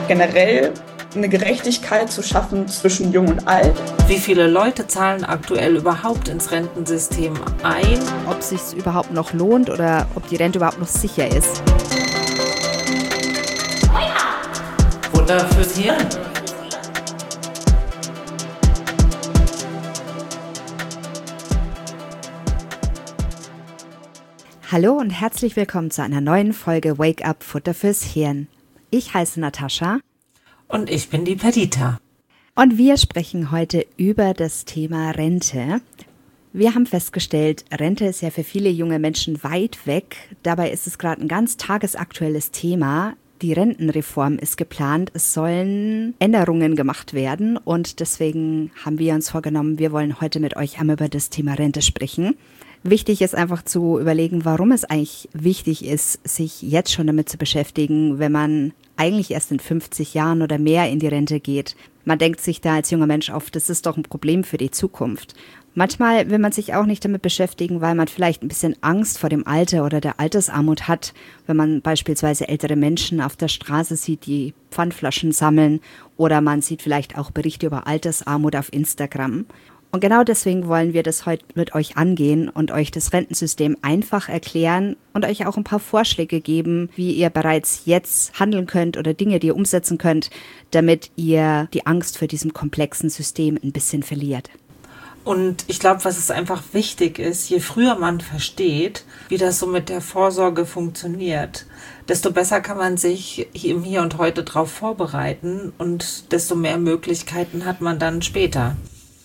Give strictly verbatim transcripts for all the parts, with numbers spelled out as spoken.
generell eine Gerechtigkeit zu schaffen zwischen Jung und Alt. Wie viele Leute zahlen aktuell überhaupt ins Rentensystem ein? Ob es sich überhaupt noch lohnt oder ob die Rente überhaupt noch sicher ist. Wunder fürs Hirn. Hallo und herzlich willkommen zu einer neuen Folge Wake Up Futter fürs Hirn. Ich heiße Natascha. Und ich bin die Perdita. Und wir sprechen heute über das Thema Rente. Wir haben festgestellt, Rente ist ja für viele junge Menschen weit weg. Dabei ist es gerade ein ganz tagesaktuelles Thema. Die Rentenreform ist geplant. Es sollen Änderungen gemacht werden. Und deswegen haben wir uns vorgenommen, wir wollen heute mit euch einmal über das Thema Rente sprechen. Wichtig ist einfach zu überlegen, warum es eigentlich wichtig ist, sich jetzt schon damit zu beschäftigen, wenn man eigentlich erst in fünfzig Jahren oder mehr in die Rente geht. Man denkt sich da als junger Mensch oft, das ist doch ein Problem für die Zukunft. Manchmal will man sich auch nicht damit beschäftigen, weil man vielleicht ein bisschen Angst vor dem Alter oder der Altersarmut hat, wenn man beispielsweise ältere Menschen auf der Straße sieht, die Pfandflaschen sammeln, oder man sieht vielleicht auch Berichte über Altersarmut auf Instagram. Und genau deswegen wollen wir das heute mit euch angehen und euch das Rentensystem einfach erklären und euch auch ein paar Vorschläge geben, wie ihr bereits jetzt handeln könnt oder Dinge, die ihr umsetzen könnt, damit ihr die Angst vor diesem komplexen System ein bisschen verliert. Und ich glaube, was es einfach wichtig ist, je früher man versteht, wie das so mit der Vorsorge funktioniert, desto besser kann man sich im Hier und Heute darauf vorbereiten und desto mehr Möglichkeiten hat man dann später.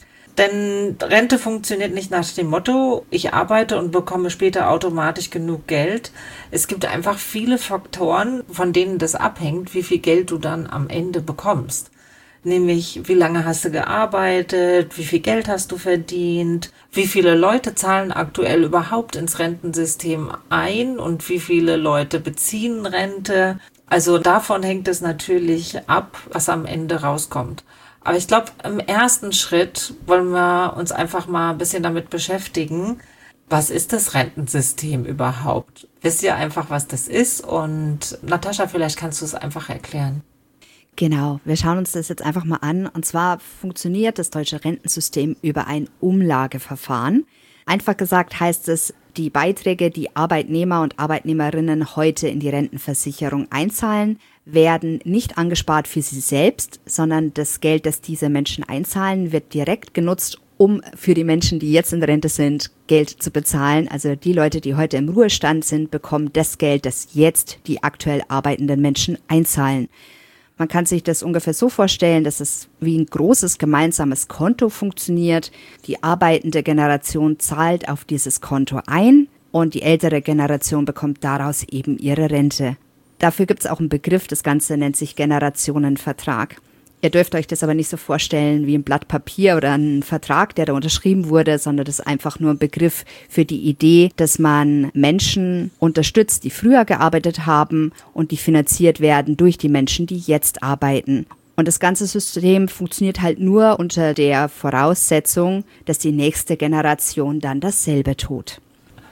Denn Rente funktioniert nicht nach dem Motto, ich arbeite und bekomme später automatisch genug Geld. Es gibt einfach viele Faktoren, von denen das abhängt, wie viel Geld du dann am Ende bekommst. Nämlich, wie lange hast du gearbeitet, wie viel Geld hast du verdient, wie viele Leute zahlen aktuell überhaupt ins Rentensystem ein und wie viele Leute beziehen Rente. Also davon hängt es natürlich ab, was am Ende rauskommt. Aber ich glaube, im ersten Schritt wollen wir uns einfach mal ein bisschen damit beschäftigen, was ist das Rentensystem überhaupt? Wisst ihr einfach, was das ist? Und Natascha, vielleicht kannst du es einfach erklären. Genau, wir schauen uns das jetzt einfach mal an. Und zwar funktioniert das deutsche Rentensystem über ein Umlageverfahren. Einfach gesagt heißt es, die Beiträge, die Arbeitnehmer und Arbeitnehmerinnen heute in die Rentenversicherung einzahlen, werden nicht angespart für sie selbst, sondern das Geld, das diese Menschen einzahlen, wird direkt genutzt, um für die Menschen, die jetzt in Rente sind, Geld zu bezahlen. Also die Leute, die heute im Ruhestand sind, bekommen das Geld, das jetzt die aktuell arbeitenden Menschen einzahlen. Man kann sich das ungefähr so vorstellen, dass es wie ein großes gemeinsames Konto funktioniert. Die arbeitende Generation zahlt auf dieses Konto ein und die ältere Generation bekommt daraus eben ihre Rente. Dafür gibt es auch einen Begriff, das Ganze nennt sich Generationenvertrag. Ihr dürft euch das aber nicht so vorstellen wie ein Blatt Papier oder ein Vertrag, der da unterschrieben wurde, sondern das ist einfach nur ein Begriff für die Idee, dass man Menschen unterstützt, die früher gearbeitet haben und die finanziert werden durch die Menschen, die jetzt arbeiten. Und das ganze System funktioniert halt nur unter der Voraussetzung, dass die nächste Generation dann dasselbe tut.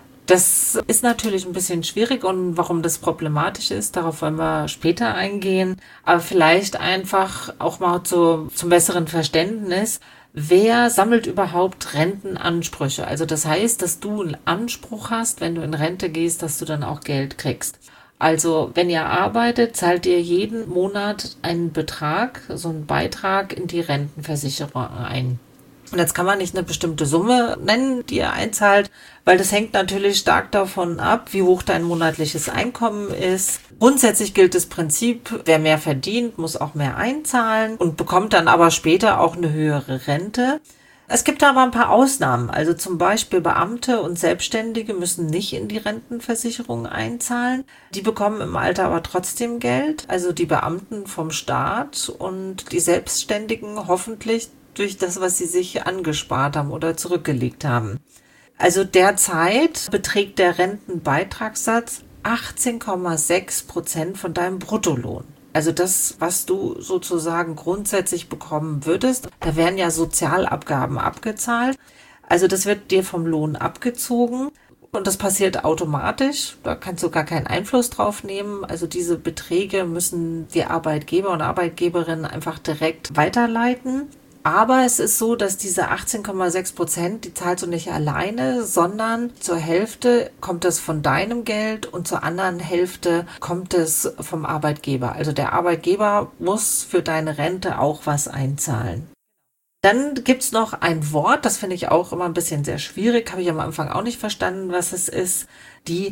Das ist natürlich ein bisschen schwierig und warum das problematisch ist, darauf wollen wir später eingehen. Aber vielleicht einfach auch mal zu, zum besseren Verständnis, wer sammelt überhaupt Rentenansprüche? Also das heißt, dass du einen Anspruch hast, wenn du in Rente gehst, dass du dann auch Geld kriegst. Also wenn ihr arbeitet, zahlt ihr jeden Monat einen Betrag, so einen Beitrag in die Rentenversicherung ein. Und jetzt kann man nicht eine bestimmte Summe nennen, die ihr einzahlt, weil das hängt natürlich stark davon ab, wie hoch dein monatliches Einkommen ist. Grundsätzlich gilt das Prinzip, wer mehr verdient, muss auch mehr einzahlen und bekommt dann aber später auch eine höhere Rente. Es gibt aber ein paar Ausnahmen, also zum Beispiel Beamte und Selbstständige müssen nicht in die Rentenversicherung einzahlen. Die bekommen im Alter aber trotzdem Geld, also die Beamten vom Staat und die Selbstständigen hoffentlich durch das, was sie sich angespart haben oder zurückgelegt haben. Also derzeit beträgt der Rentenbeitragssatz achtzehn Komma sechs Prozent von deinem Bruttolohn. Also das, was du sozusagen grundsätzlich bekommen würdest, da werden ja Sozialabgaben abgezahlt. Also das wird dir vom Lohn abgezogen Und das passiert automatisch, da kannst du gar keinen Einfluss drauf nehmen. Also diese Beträge müssen die Arbeitgeber und Arbeitgeberinnen einfach direkt weiterleiten. Aber es ist so, dass diese achtzehn Komma sechs Prozent, die zahlst du nicht alleine, sondern zur Hälfte kommt es von deinem Geld und zur anderen Hälfte kommt es vom Arbeitgeber. Also der Arbeitgeber muss für deine Rente auch was einzahlen. Dann gibt's noch ein Wort, das finde ich auch immer ein bisschen sehr schwierig, habe ich am Anfang auch nicht verstanden, was es ist, die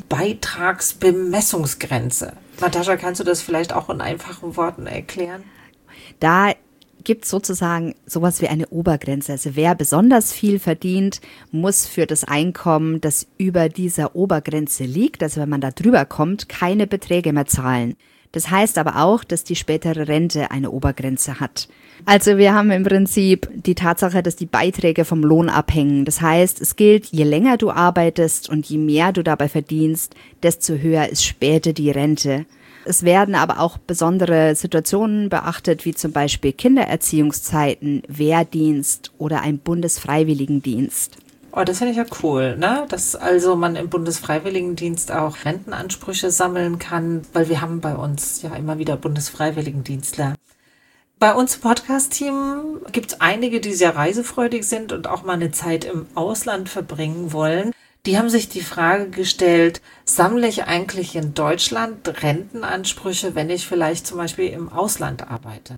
Beitragsbemessungsgrenze. Natascha, kannst du das vielleicht auch in einfachen Worten erklären? Da gibt es sozusagen sowas wie eine Obergrenze. Also wer besonders viel verdient, muss für das Einkommen, das über dieser Obergrenze liegt, also wenn man da drüber kommt, keine Beträge mehr zahlen. Das heißt aber auch, dass die spätere Rente eine Obergrenze hat. Also wir haben im Prinzip die Tatsache, dass die Beiträge vom Lohn abhängen. Das heißt, es gilt, je länger du arbeitest und je mehr du dabei verdienst, desto höher ist später die Rente. Es werden aber auch besondere Situationen beachtet, wie zum Beispiel Kindererziehungszeiten, Wehrdienst oder ein Bundesfreiwilligendienst. Oh, das finde ich ja cool, ne? Dass also man im Bundesfreiwilligendienst auch Rentenansprüche sammeln kann, weil wir haben bei uns ja immer wieder Bundesfreiwilligendienstler. Bei uns im Podcast-Team gibt es einige, die sehr reisefreudig sind und auch mal eine Zeit im Ausland verbringen wollen. Die haben sich die Frage gestellt, sammle ich eigentlich in Deutschland Rentenansprüche, wenn ich vielleicht zum Beispiel im Ausland arbeite?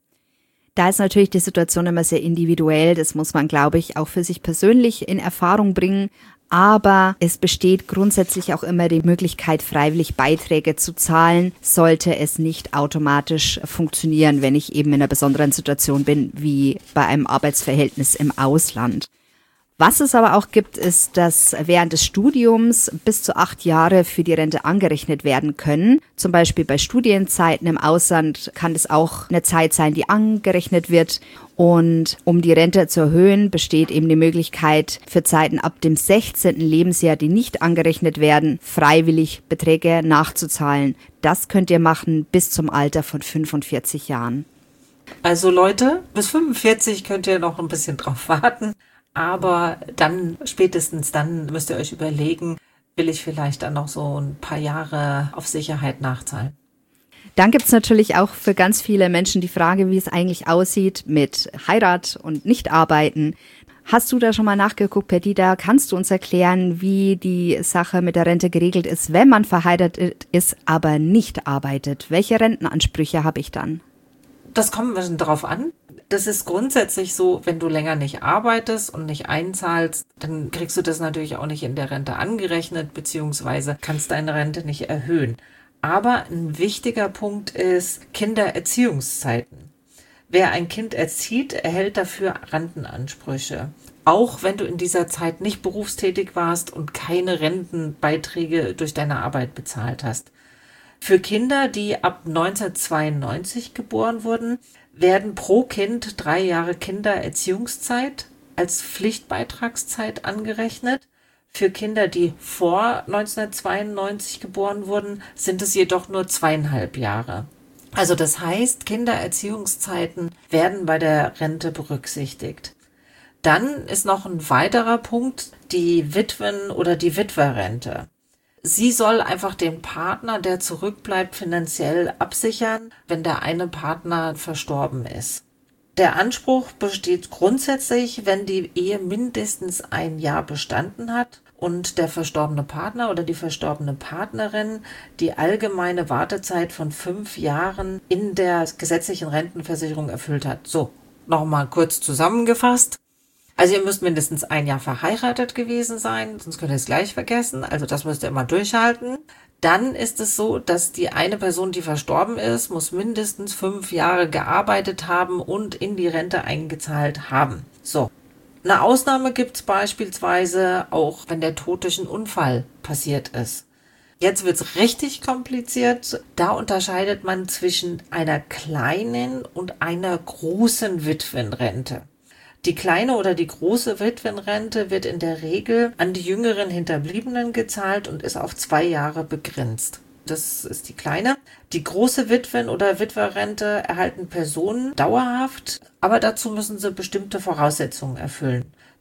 Da ist natürlich die Situation immer sehr individuell. Das muss man, glaube ich, auch für sich persönlich in Erfahrung bringen. Aber es besteht grundsätzlich auch immer die Möglichkeit, freiwillig Beiträge zu zahlen, sollte es nicht automatisch funktionieren, wenn ich eben in einer besonderen Situation bin, wie bei einem Arbeitsverhältnis im Ausland. Was es aber auch gibt, ist, dass während des Studiums bis zu acht Jahre für die Rente angerechnet werden können. Zum Beispiel bei Studienzeiten im Ausland kann es auch eine Zeit sein, die angerechnet wird. Und um die Rente zu erhöhen, besteht eben die Möglichkeit, für Zeiten ab dem sechzehnten Lebensjahr, die nicht angerechnet werden, freiwillig Beträge nachzuzahlen. Das könnt ihr machen bis zum Alter von fünfundvierzig Jahren. Also Leute, bis fünfundvierzig könnt ihr noch ein bisschen drauf warten. Aber dann, spätestens dann müsst ihr euch überlegen, will ich vielleicht dann noch so ein paar Jahre auf Sicherheit nachzahlen. Dann gibt es natürlich auch für ganz viele Menschen die Frage, wie es eigentlich aussieht mit Heirat und Nichtarbeiten. Hast du da schon mal nachgeguckt, Perdita? Kannst du uns erklären, wie die Sache mit der Rente geregelt ist, wenn man verheiratet ist, aber nicht arbeitet? Welche Rentenansprüche habe ich dann? Das kommt ein bisschen drauf an. Das ist grundsätzlich so, wenn du länger nicht arbeitest und nicht einzahlst, dann kriegst du das natürlich auch nicht in der Rente angerechnet, beziehungsweise kannst deine Rente nicht erhöhen. Aber ein wichtiger Punkt ist Kindererziehungszeiten. Wer ein Kind erzieht, erhält dafür Rentenansprüche. Auch wenn du in dieser Zeit nicht berufstätig warst und keine Rentenbeiträge durch deine Arbeit bezahlt hast. Für Kinder, die ab neunzehnhundertzweiundneunzig geboren wurden, werden pro Kind drei Jahre Kindererziehungszeit als Pflichtbeitragszeit angerechnet. Für Kinder, die vor neunzehnhundertzweiundneunzig geboren wurden, sind es jedoch nur zweieinhalb Jahre. Also das heißt, Kindererziehungszeiten werden bei der Rente berücksichtigt. Dann ist noch ein weiterer Punkt, die Witwen- oder die Witwerrente. Sie soll einfach den Partner, der zurückbleibt, finanziell absichern, wenn der eine Partner verstorben ist. Der Anspruch besteht grundsätzlich, wenn die Ehe mindestens ein Jahr bestanden hat und der verstorbene Partner oder die verstorbene Partnerin die allgemeine Wartezeit von fünf Jahren in der gesetzlichen Rentenversicherung erfüllt hat. So, nochmal kurz zusammengefasst. Also ihr müsst mindestens ein Jahr verheiratet gewesen sein, sonst könnt ihr es gleich vergessen. Also das müsst ihr immer durchhalten. Dann ist es so, dass die eine Person, die verstorben ist, muss mindestens fünf Jahre gearbeitet haben und in die Rente eingezahlt haben. So. Eine Ausnahme gibt es beispielsweise auch, wenn der Tod durch einen Unfall passiert ist. Jetzt wird es richtig kompliziert. Da unterscheidet man zwischen einer kleinen und einer großen Witwenrente. Die kleine oder die große Witwenrente wird in der Regel an die jüngeren Hinterbliebenen gezahlt und ist auf zwei Jahre begrenzt. Das ist die kleine. Die große Witwen- oder Witwerrente erhalten Personen dauerhaft, aber dazu müssen sie bestimmte Voraussetzungen erfüllen.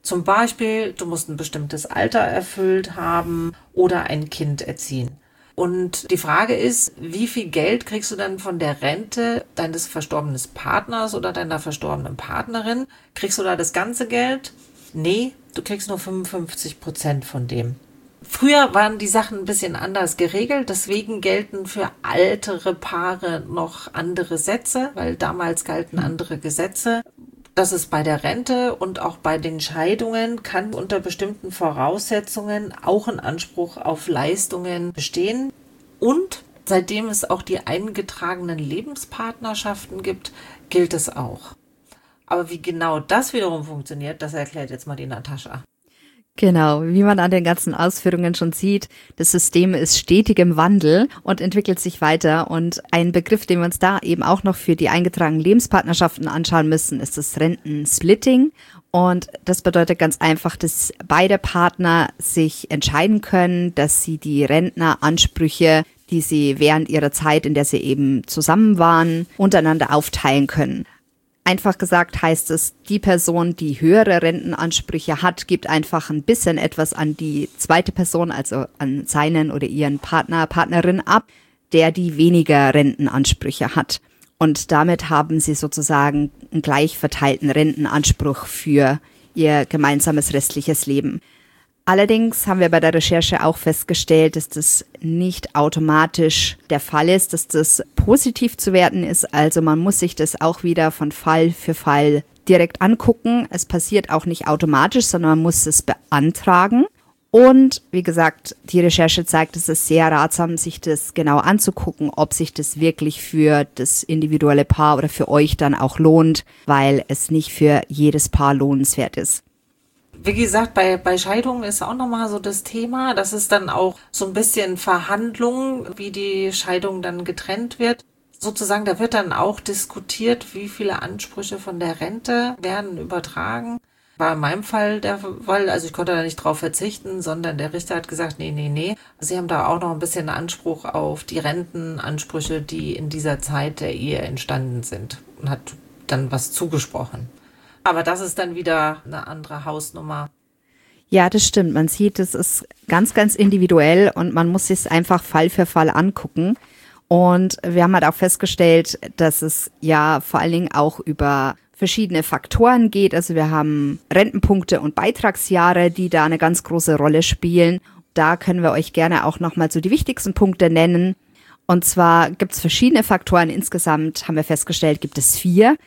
Zum Beispiel, du musst ein bestimmtes Alter erfüllt haben oder ein Kind erziehen. Und die Frage ist, wie viel Geld kriegst du dann von der Rente deines verstorbenen Partners oder deiner verstorbenen Partnerin? Kriegst du da das ganze Geld? Nee, du kriegst nur fünfundfünfzig Prozent von dem. Früher waren die Sachen ein bisschen anders geregelt, deswegen gelten für ältere Paare noch andere Sätze, weil damals galten andere Gesetze. Das ist bei der Rente und auch bei den Scheidungen kann unter bestimmten Voraussetzungen auch ein Anspruch auf Leistungen bestehen. Und seitdem es auch die eingetragenen Lebenspartnerschaften gibt, gilt es auch. Aber wie genau das wiederum funktioniert, das erklärt jetzt mal die Natascha. Genau, wie man an den ganzen Ausführungen schon sieht, das System ist stetig im Wandel und entwickelt sich weiter. Und ein Begriff, den wir uns da eben auch noch für die eingetragenen Lebenspartnerschaften anschauen müssen, ist das Rentensplitting. Und das bedeutet ganz einfach, dass beide Partner sich entscheiden können, dass sie die Rentneransprüche, die sie während ihrer Zeit, in der sie eben zusammen waren, untereinander aufteilen können. Einfach gesagt heißt es, die Person, die höhere Rentenansprüche hat, gibt einfach ein bisschen etwas an die zweite Person, also an seinen oder ihren Partner, Partnerin ab, der die weniger Rentenansprüche hat. Und damit haben sie sozusagen einen gleich verteilten Rentenanspruch für ihr gemeinsames restliches Leben. Allerdings haben wir bei der Recherche auch festgestellt, dass das nicht automatisch der Fall ist, dass das positiv zu werten ist. Also man muss sich das auch wieder von Fall für Fall direkt angucken. Es passiert auch nicht automatisch, sondern man muss es beantragen. Und wie gesagt, die Recherche zeigt, es ist sehr ratsam, sich das genau anzugucken, ob sich das wirklich für das individuelle Paar oder für euch dann auch lohnt, weil es nicht für jedes Paar lohnenswert ist. Wie gesagt, bei, bei Scheidungen ist auch nochmal so das Thema, das ist dann auch so ein bisschen Verhandlungen, wie die Scheidung dann getrennt wird. Sozusagen, da wird dann auch diskutiert, wie viele Ansprüche von der Rente werden übertragen. War in meinem Fall der Fall, also ich konnte da nicht drauf verzichten, sondern der Richter hat gesagt, nee, nee, nee. Sie haben da auch noch ein bisschen Anspruch auf die Rentenansprüche, die in dieser Zeit der Ehe entstanden sind, und hat dann was zugesprochen. Aber das ist dann wieder eine andere Hausnummer. Ja, das stimmt. Man sieht, es ist ganz, ganz individuell und man muss sich es einfach Fall für Fall angucken. Und wir haben halt auch festgestellt, dass es ja vor allen Dingen auch über verschiedene Faktoren geht. Also wir haben Rentenpunkte und Beitragsjahre, die da eine ganz große Rolle spielen. Da können wir euch gerne auch nochmal so die wichtigsten Punkte nennen. Und zwar gibt es verschiedene Faktoren. Insgesamt haben wir festgestellt, gibt es vier.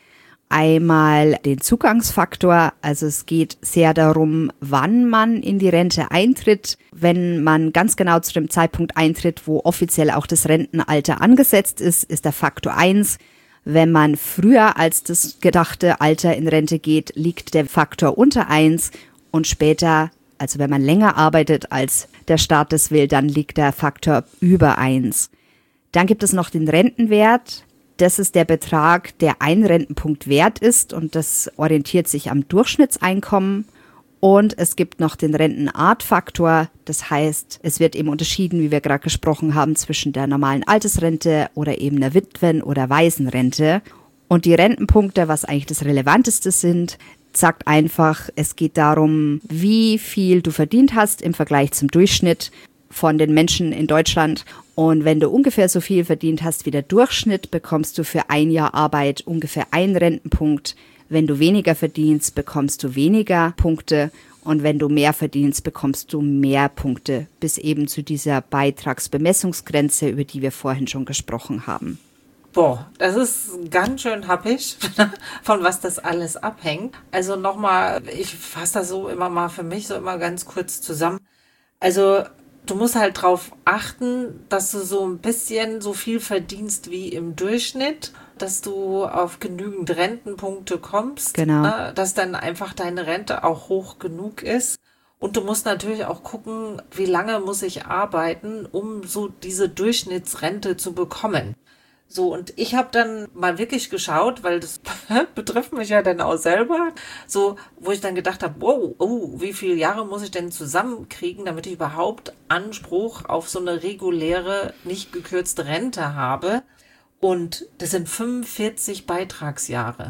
Einmal den Zugangsfaktor, also es geht sehr darum, wann man in die Rente eintritt. Wenn man ganz genau zu dem Zeitpunkt eintritt, wo offiziell auch das Rentenalter angesetzt ist, ist der Faktor eins. Wenn man früher als das gedachte Alter in Rente geht, liegt der Faktor unter eins und später, also wenn man länger arbeitet als der Staat das will, dann liegt der Faktor über eins. Dann gibt es noch den Rentenwert. Das ist der Betrag, der ein Rentenpunkt wert ist und das orientiert sich am Durchschnittseinkommen. Und es gibt noch den Rentenartfaktor. Das heißt, es wird eben unterschieden, wie wir gerade gesprochen haben, zwischen der normalen Altersrente oder eben der Witwen- oder Waisenrente. Und die Rentenpunkte, was eigentlich das Relevanteste sind, sagt einfach, es geht darum, wie viel du verdient hast im Vergleich zum Durchschnitt von den Menschen in Deutschland. Und wenn du ungefähr so viel verdient hast wie der Durchschnitt, bekommst du für ein Jahr Arbeit ungefähr einen Rentenpunkt. Wenn du weniger verdienst, bekommst du weniger Punkte. Und wenn du mehr verdienst, bekommst du mehr Punkte. Bis eben zu dieser Beitragsbemessungsgrenze, über die wir vorhin schon gesprochen haben. Boah, das ist ganz schön happig, von was das alles abhängt. Also nochmal, ich fasse das so immer mal für mich so immer ganz kurz zusammen. Also du musst halt drauf achten, dass du so ein bisschen so viel verdienst wie im Durchschnitt, dass du auf genügend Rentenpunkte kommst, genau. Ne, dass dann einfach deine Rente auch hoch genug ist. Und du musst natürlich auch gucken, wie lange muss ich arbeiten, um so diese Durchschnittsrente zu bekommen. So, und ich habe dann mal wirklich geschaut, weil das betrifft mich ja dann auch selber, so, wo ich dann gedacht habe, wow, oh, wie viele Jahre muss ich denn zusammenkriegen, damit ich überhaupt Anspruch auf so eine reguläre, nicht gekürzte Rente habe. Und das sind fünfundvierzig Beitragsjahre.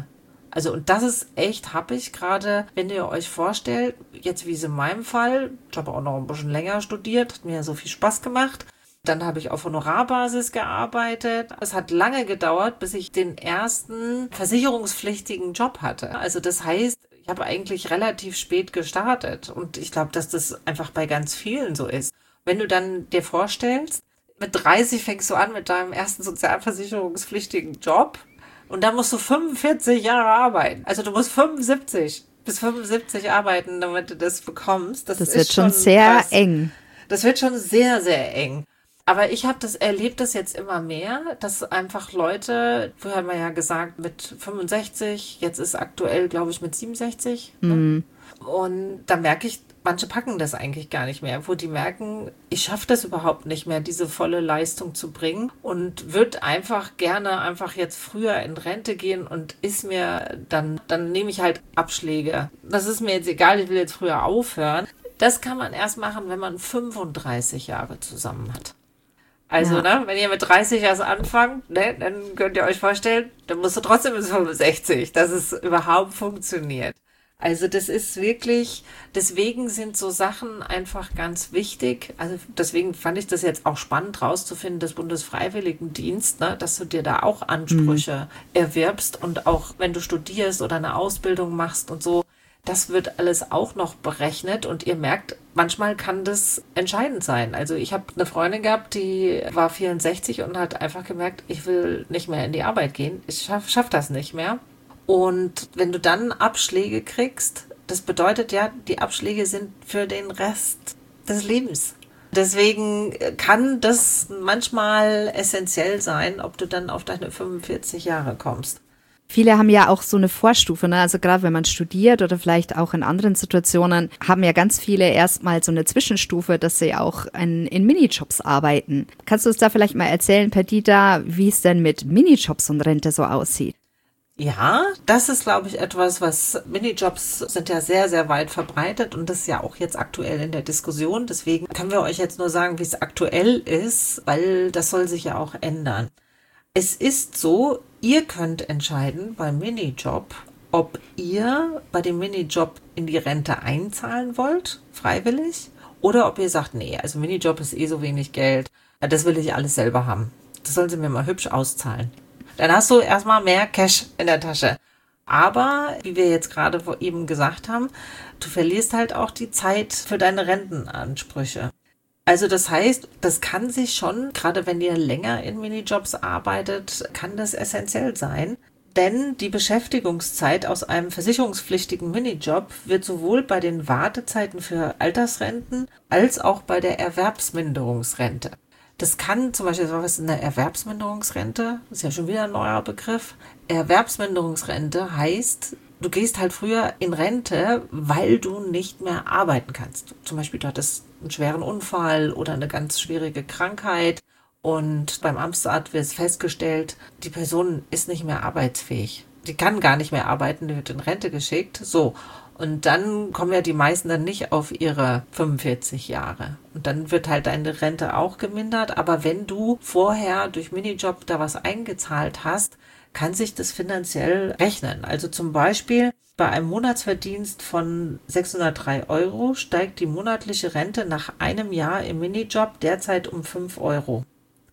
Also und das ist echt happig, gerade wenn ihr euch vorstellt, jetzt wie es in meinem Fall, ich habe auch noch ein bisschen länger studiert, hat mir ja so viel Spaß gemacht. Dann habe ich auf Honorarbasis gearbeitet. Es hat lange gedauert, bis ich den ersten versicherungspflichtigen Job hatte. Also das heißt, ich habe eigentlich relativ spät gestartet und ich glaube, dass das einfach bei ganz vielen so ist. Wenn du dann dir vorstellst, mit dreißig fängst du an mit deinem ersten sozialversicherungspflichtigen Job und dann musst du fünfundvierzig Jahre arbeiten. Also du musst fünfundsiebzig bis fünfundsiebzig arbeiten, damit du das bekommst. Das, das ist wird schon, schon sehr krass. eng. Das wird schon sehr, sehr eng. Aber ich habe das erlebt, das jetzt immer mehr, dass einfach Leute, vorher haben wir ja gesagt mit fünfundsechzig, jetzt ist aktuell, glaube ich, mit siebenundsechzig. Mhm. Ne? Und da merke ich, manche packen das eigentlich gar nicht mehr, wo die merken, ich schaffe das überhaupt nicht mehr, diese volle Leistung zu bringen und würde einfach gerne einfach jetzt früher in Rente gehen und ist mir dann, dann nehme ich halt Abschläge. Das ist mir jetzt egal, ich will jetzt früher aufhören. Das kann man erst machen, wenn man fünfunddreißig Jahre zusammen hat. Also, ja. ne, wenn ihr mit dreißig erst anfangt, ne, dann könnt ihr euch vorstellen, dann musst du trotzdem bis fünfundsechzig, dass es überhaupt funktioniert. Also das ist wirklich, deswegen sind so Sachen einfach ganz wichtig. Also deswegen fand ich das jetzt auch spannend rauszufinden, das Bundesfreiwilligendienst, ne, dass du dir da auch Ansprüche mhm. erwirbst und auch wenn du studierst oder eine Ausbildung machst und so, das wird alles auch noch berechnet und ihr merkt, manchmal kann das entscheidend sein. Also ich habe eine Freundin gehabt, die war vierundsechzig und hat einfach gemerkt, ich will nicht mehr in die Arbeit gehen, ich schaff, schaff das nicht mehr. Und wenn du dann Abschläge kriegst, das bedeutet ja, die Abschläge sind für den Rest des Lebens. Deswegen kann das manchmal essentiell sein, ob du dann auf deine fünfundvierzig Jahre kommst. Viele haben ja auch so eine Vorstufe, ne? Also gerade wenn man studiert oder vielleicht auch in anderen Situationen, haben ja ganz viele erstmal so eine Zwischenstufe, dass sie auch in, in Minijobs arbeiten. Kannst du uns da vielleicht mal erzählen, Perdita, wie es denn mit Minijobs und Rente so aussieht? Ja, das ist, glaube ich, etwas, was Minijobs sind ja sehr, sehr weit verbreitet und das ist ja auch jetzt aktuell in der Diskussion. Deswegen können wir euch jetzt nur sagen, wie es aktuell ist, weil das soll sich ja auch ändern. Es ist so, ihr könnt entscheiden beim Minijob, ob ihr bei dem Minijob in die Rente einzahlen wollt, freiwillig, oder ob ihr sagt, nee, also Minijob ist eh so wenig Geld, das will ich alles selber haben. Das sollen sie mir mal hübsch auszahlen. Dann hast du erstmal mehr Cash in der Tasche. Aber, wie wir jetzt gerade eben gesagt haben, du verlierst halt auch die Zeit für deine Rentenansprüche. Also das heißt, das kann sich schon, gerade wenn ihr länger in Minijobs arbeitet, kann das essentiell sein. Denn die Beschäftigungszeit aus einem versicherungspflichtigen Minijob wird sowohl bei den Wartezeiten für Altersrenten als auch bei der Erwerbsminderungsrente. Das kann zum Beispiel, was ist eine Erwerbsminderungsrente? Das ist ja schon wieder ein neuer Begriff. Erwerbsminderungsrente heißt, du gehst halt früher in Rente, weil du nicht mehr arbeiten kannst. Zum Beispiel, du hattest einen schweren Unfall oder eine ganz schwierige Krankheit und beim Amtsarzt wird festgestellt, die Person ist nicht mehr arbeitsfähig. Die kann gar nicht mehr arbeiten, die wird in Rente geschickt. So. Und dann kommen ja die meisten dann nicht auf ihre fünfundvierzig Jahre. Und dann wird halt deine Rente auch gemindert. Aber wenn du vorher durch Minijob da was eingezahlt hast, kann sich das finanziell rechnen. Also zum Beispiel bei einem Monatsverdienst von sechshundertdrei Euro steigt die monatliche Rente nach einem Jahr im Minijob derzeit um fünf Euro.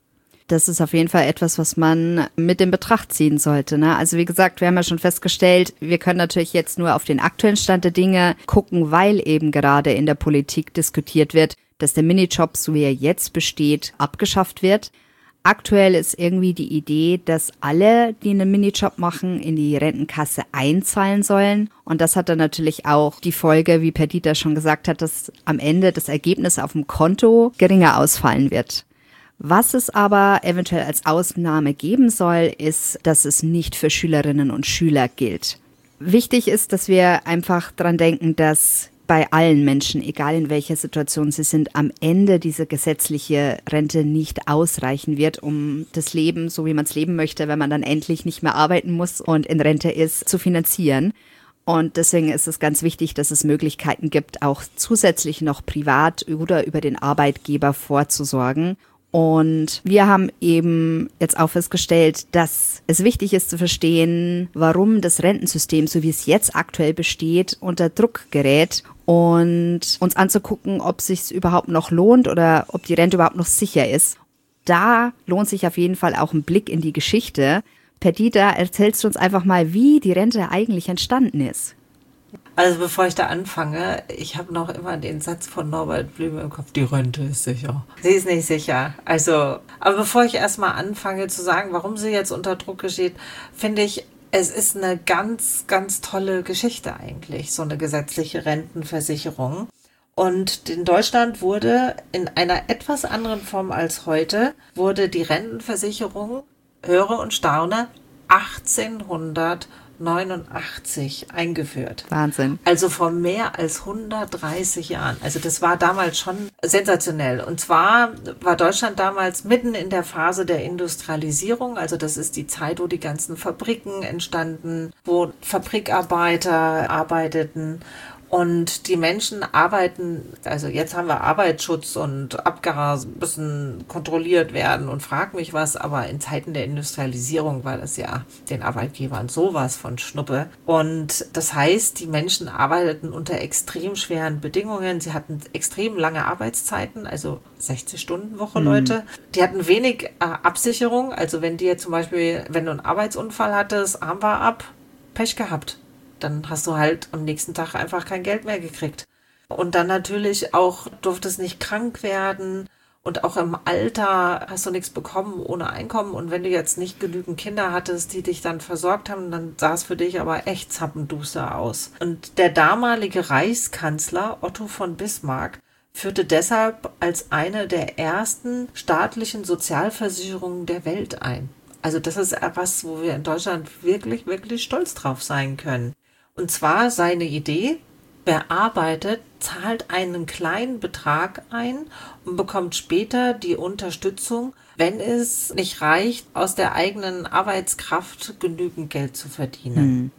Das ist auf jeden Fall etwas, was man mit in Betracht ziehen sollte, ne? Also wie gesagt, wir haben ja schon festgestellt, wir können natürlich jetzt nur auf den aktuellen Stand der Dinge gucken, weil eben gerade in der Politik diskutiert wird, dass der Minijob, so wie er jetzt besteht, abgeschafft wird. Aktuell ist irgendwie die Idee, dass alle, die einen Minijob machen, in die Rentenkasse einzahlen sollen. Und das hat dann natürlich auch die Folge, wie Perdita schon gesagt hat, dass am Ende das Ergebnis auf dem Konto geringer ausfallen wird. Was es aber eventuell als Ausnahme geben soll, ist, dass es nicht für Schülerinnen und Schüler gilt. Wichtig ist, dass wir einfach dran denken, dass bei allen Menschen, egal in welcher Situation sie sind, am Ende diese gesetzliche Rente nicht ausreichen wird, um das Leben, so wie man es leben möchte, wenn man dann endlich nicht mehr arbeiten muss und in Rente ist, zu finanzieren. Und deswegen ist es ganz wichtig, dass es Möglichkeiten gibt, auch zusätzlich noch privat oder über den Arbeitgeber vorzusorgen. Und wir haben eben jetzt auch festgestellt, dass es wichtig ist zu verstehen, warum das Rentensystem, so wie es jetzt aktuell besteht, unter Druck gerät und uns anzugucken, ob es sich überhaupt noch lohnt oder ob die Rente überhaupt noch sicher ist. Da lohnt sich auf jeden Fall auch ein Blick in die Geschichte. Perdita, erzählst du uns einfach mal, wie die Rente eigentlich entstanden ist? Also bevor ich da anfange, ich habe noch immer den Satz von Norbert Blümel im Kopf, die Rente ist sicher. Sie ist nicht sicher. Also, aber bevor ich erstmal anfange zu sagen, warum sie jetzt unter Druck geschieht, finde ich, es ist eine ganz, ganz tolle Geschichte eigentlich, so eine gesetzliche Rentenversicherung. Und in Deutschland wurde in einer etwas anderen Form als heute, wurde die Rentenversicherung, höre und staune, achtzehnhundertneunundachtzig eingeführt. Wahnsinn. Also vor mehr als hundertdreißig Jahren. Also das war damals schon sensationell. Und zwar war Deutschland damals mitten in der Phase der Industrialisierung. Also das ist die Zeit, wo die ganzen Fabriken entstanden, wo Fabrikarbeiter arbeiteten. Und die Menschen arbeiten, also jetzt haben wir Arbeitsschutz und Abgas müssen kontrolliert werden und frag mich was, aber in Zeiten der Industrialisierung war das ja den Arbeitgebern sowas von Schnuppe. Und das heißt, die Menschen arbeiteten unter extrem schweren Bedingungen. Sie hatten extrem lange Arbeitszeiten, also sechzig-Stunden-Woche, mhm. Leute. Die hatten wenig äh, Absicherung. Also wenn dir zum Beispiel, wenn du einen Arbeitsunfall hattest, Arm war ab, Pech gehabt. Dann hast du halt am nächsten Tag einfach kein Geld mehr gekriegt. Und dann natürlich auch durftest nicht krank werden und auch im Alter hast du nichts bekommen ohne Einkommen. Und wenn du jetzt nicht genügend Kinder hattest, die dich dann versorgt haben, dann sah es für dich aber echt zappenduster aus. Und der damalige Reichskanzler Otto von Bismarck führte deshalb als eine der ersten staatlichen Sozialversicherungen der Welt ein. Also das ist etwas, wo wir in Deutschland wirklich, wirklich stolz drauf sein können. Und zwar seine Idee, wer arbeitet, zahlt einen kleinen Betrag ein und bekommt später die Unterstützung, wenn es nicht reicht, aus der eigenen Arbeitskraft genügend Geld zu verdienen. Hm.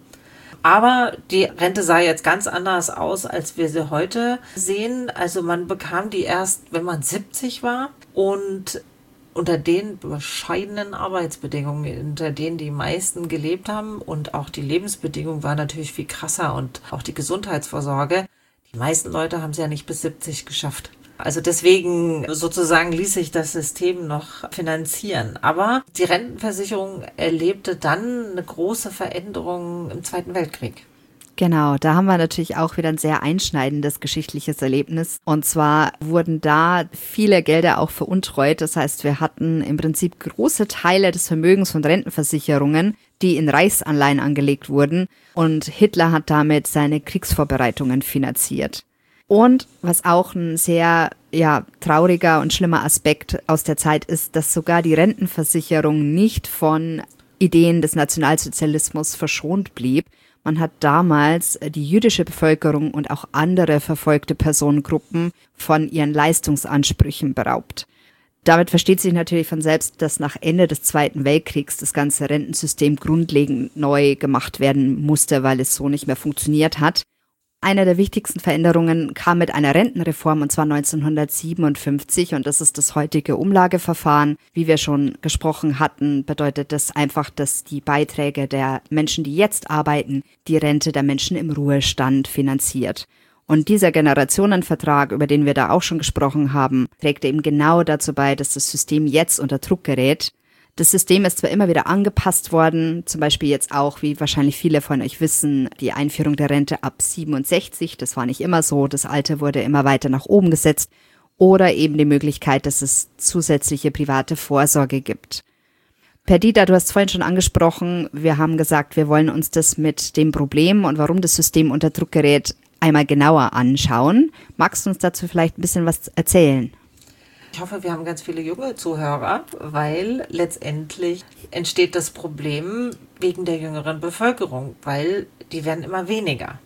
Aber die Rente sah jetzt ganz anders aus, als wir sie heute sehen. Also man bekam die erst, wenn man siebzig war und unter den bescheidenen Arbeitsbedingungen, unter denen die meisten gelebt haben, und auch die Lebensbedingungen waren natürlich viel krasser und auch die Gesundheitsvorsorge. Die meisten Leute haben es ja nicht bis siebzig geschafft. Also deswegen sozusagen ließ sich das System noch finanzieren. Aber die Rentenversicherung erlebte dann eine große Veränderung im Zweiten Weltkrieg. Genau, da haben wir natürlich auch wieder ein sehr einschneidendes geschichtliches Erlebnis. Und zwar wurden da viele Gelder auch veruntreut. Das heißt, wir hatten im Prinzip große Teile des Vermögens von Rentenversicherungen, die in Reichsanleihen angelegt wurden. Und Hitler hat damit seine Kriegsvorbereitungen finanziert. Und was auch ein sehr ja, trauriger und schlimmer Aspekt aus der Zeit ist, dass sogar die Rentenversicherung nicht von Ideen des Nationalsozialismus verschont blieb. Man hat damals die jüdische Bevölkerung und auch andere verfolgte Personengruppen von ihren Leistungsansprüchen beraubt. Damit versteht sich natürlich von selbst, dass nach Ende des Zweiten Weltkriegs das ganze Rentensystem grundlegend neu gemacht werden musste, weil es so nicht mehr funktioniert hat. Eine der wichtigsten Veränderungen kam mit einer Rentenreform, und zwar neunzehnhundertsiebenundfünfzig, und das ist das heutige Umlageverfahren. Wie wir schon gesprochen hatten, bedeutet das einfach, dass die Beiträge der Menschen, die jetzt arbeiten, die Rente der Menschen im Ruhestand finanziert. Und dieser Generationenvertrag, über den wir da auch schon gesprochen haben, trägt eben genau dazu bei, dass das System jetzt unter Druck gerät. Das System ist zwar immer wieder angepasst worden, zum Beispiel jetzt auch, wie wahrscheinlich viele von euch wissen, die Einführung der Rente ab siebenundsechzig, das war nicht immer so, das Alter wurde immer weiter nach oben gesetzt, oder eben die Möglichkeit, dass es zusätzliche private Vorsorge gibt. Perdita, du hast vorhin schon angesprochen, wir haben gesagt, wir wollen uns das mit dem Problem und warum das System unter Druck gerät einmal genauer anschauen. Magst du uns dazu vielleicht ein bisschen was erzählen? Ich hoffe, wir haben ganz viele junge Zuhörer, weil letztendlich entsteht das Problem wegen der jüngeren Bevölkerung, weil die werden immer weniger.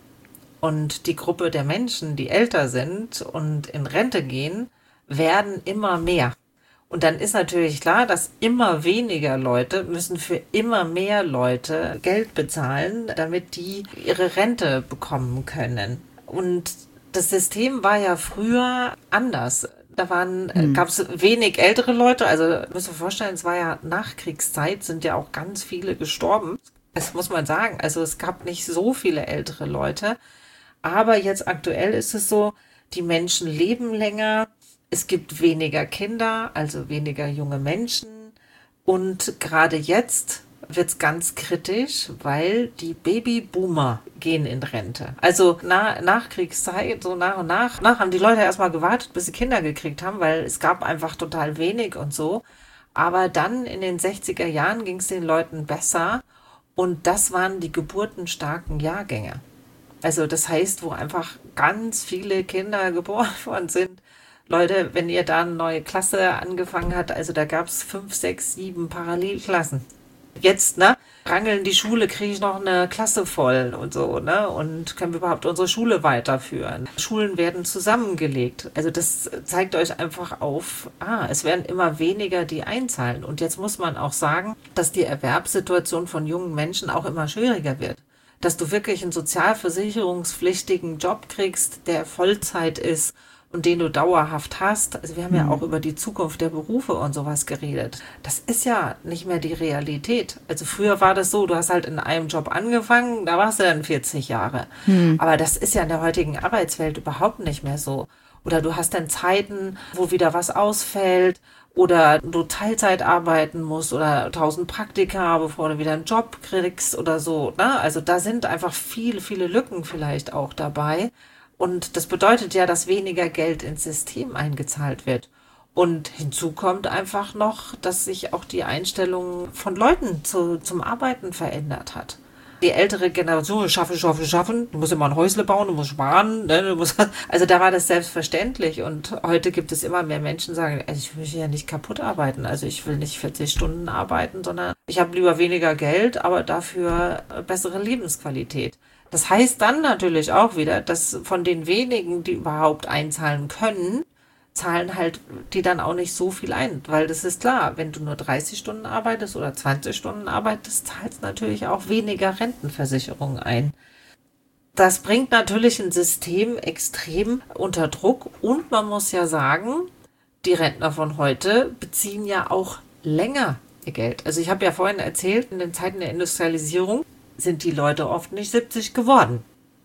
Und die Gruppe der Menschen, die älter sind und in Rente gehen, werden immer mehr. Und dann ist natürlich klar, dass immer weniger Leute müssen für immer mehr Leute Geld bezahlen, damit die ihre Rente bekommen können. Und das System war ja früher anders. Da waren, hm. gab es wenig ältere Leute. Also, müsst ihr vorstellen, es war ja Nachkriegszeit, sind ja auch ganz viele gestorben. Das muss man sagen. Also, es gab nicht so viele ältere Leute. Aber jetzt aktuell ist es so, die Menschen leben länger. Es gibt weniger Kinder, also weniger junge Menschen. Und gerade jetzt wird es ganz kritisch, weil die Babyboomer gehen in Rente. Also na, Nachkriegszeit, so nach und nach, nach haben die Leute erstmal gewartet, bis sie Kinder gekriegt haben, weil es gab einfach total wenig und so. Aber dann in den sechziger Jahren ging es den Leuten besser und das waren die geburtenstarken Jahrgänge. Also das heißt, wo einfach ganz viele Kinder geboren worden sind. Leute, wenn ihr da eine neue Klasse angefangen habt, also da gab es fünf, sechs, sieben Parallelklassen. Jetzt, ne, rangeln die Schule, kriege ich noch eine Klasse voll und so, ne, und können wir überhaupt unsere Schule weiterführen? Schulen werden zusammengelegt. Also das zeigt euch einfach auf, ah, es werden immer weniger, die einzahlen. Und jetzt muss man auch sagen, dass die Erwerbssituation von jungen Menschen auch immer schwieriger wird. Dass du wirklich einen sozialversicherungspflichtigen Job kriegst, der Vollzeit ist, und den du dauerhaft hast. Also wir haben ja auch über die Zukunft der Berufe und sowas geredet. Das ist ja nicht mehr die Realität. Also früher war das so, du hast halt in einem Job angefangen, da warst du dann vierzig Jahre. Hm. Aber das ist ja in der heutigen Arbeitswelt überhaupt nicht mehr so. Oder du hast dann Zeiten, wo wieder was ausfällt oder du Teilzeit arbeiten musst oder tausend Praktika, bevor du wieder einen Job kriegst oder so. Ne? Also da sind einfach viele, viele Lücken vielleicht auch dabei. Und das bedeutet ja, dass weniger Geld ins System eingezahlt wird. Und hinzu kommt einfach noch, dass sich auch die Einstellung von Leuten zu, zum Arbeiten verändert hat. Die ältere Generation, schaffen, schaffen, schaffen, du musst immer ein Häusle bauen, du musst sparen. Ne, du musst, also da war das selbstverständlich. Und heute gibt es immer mehr Menschen, die sagen, ich will ja nicht kaputt arbeiten. Also ich will nicht vierzig Stunden arbeiten, sondern ich habe lieber weniger Geld, aber dafür bessere Lebensqualität. Das heißt dann natürlich auch wieder, dass von den wenigen, die überhaupt einzahlen können, zahlen halt die dann auch nicht so viel ein. Weil das ist klar, wenn du nur dreißig Stunden arbeitest oder zwanzig Stunden arbeitest, zahlst natürlich auch weniger Rentenversicherung ein. Das bringt natürlich ein System extrem unter Druck. Und man muss ja sagen, die Rentner von heute beziehen ja auch länger ihr Geld. Also ich habe ja vorhin erzählt, in den Zeiten der Industrialisierung sind die Leute oft nicht siebzig geworden.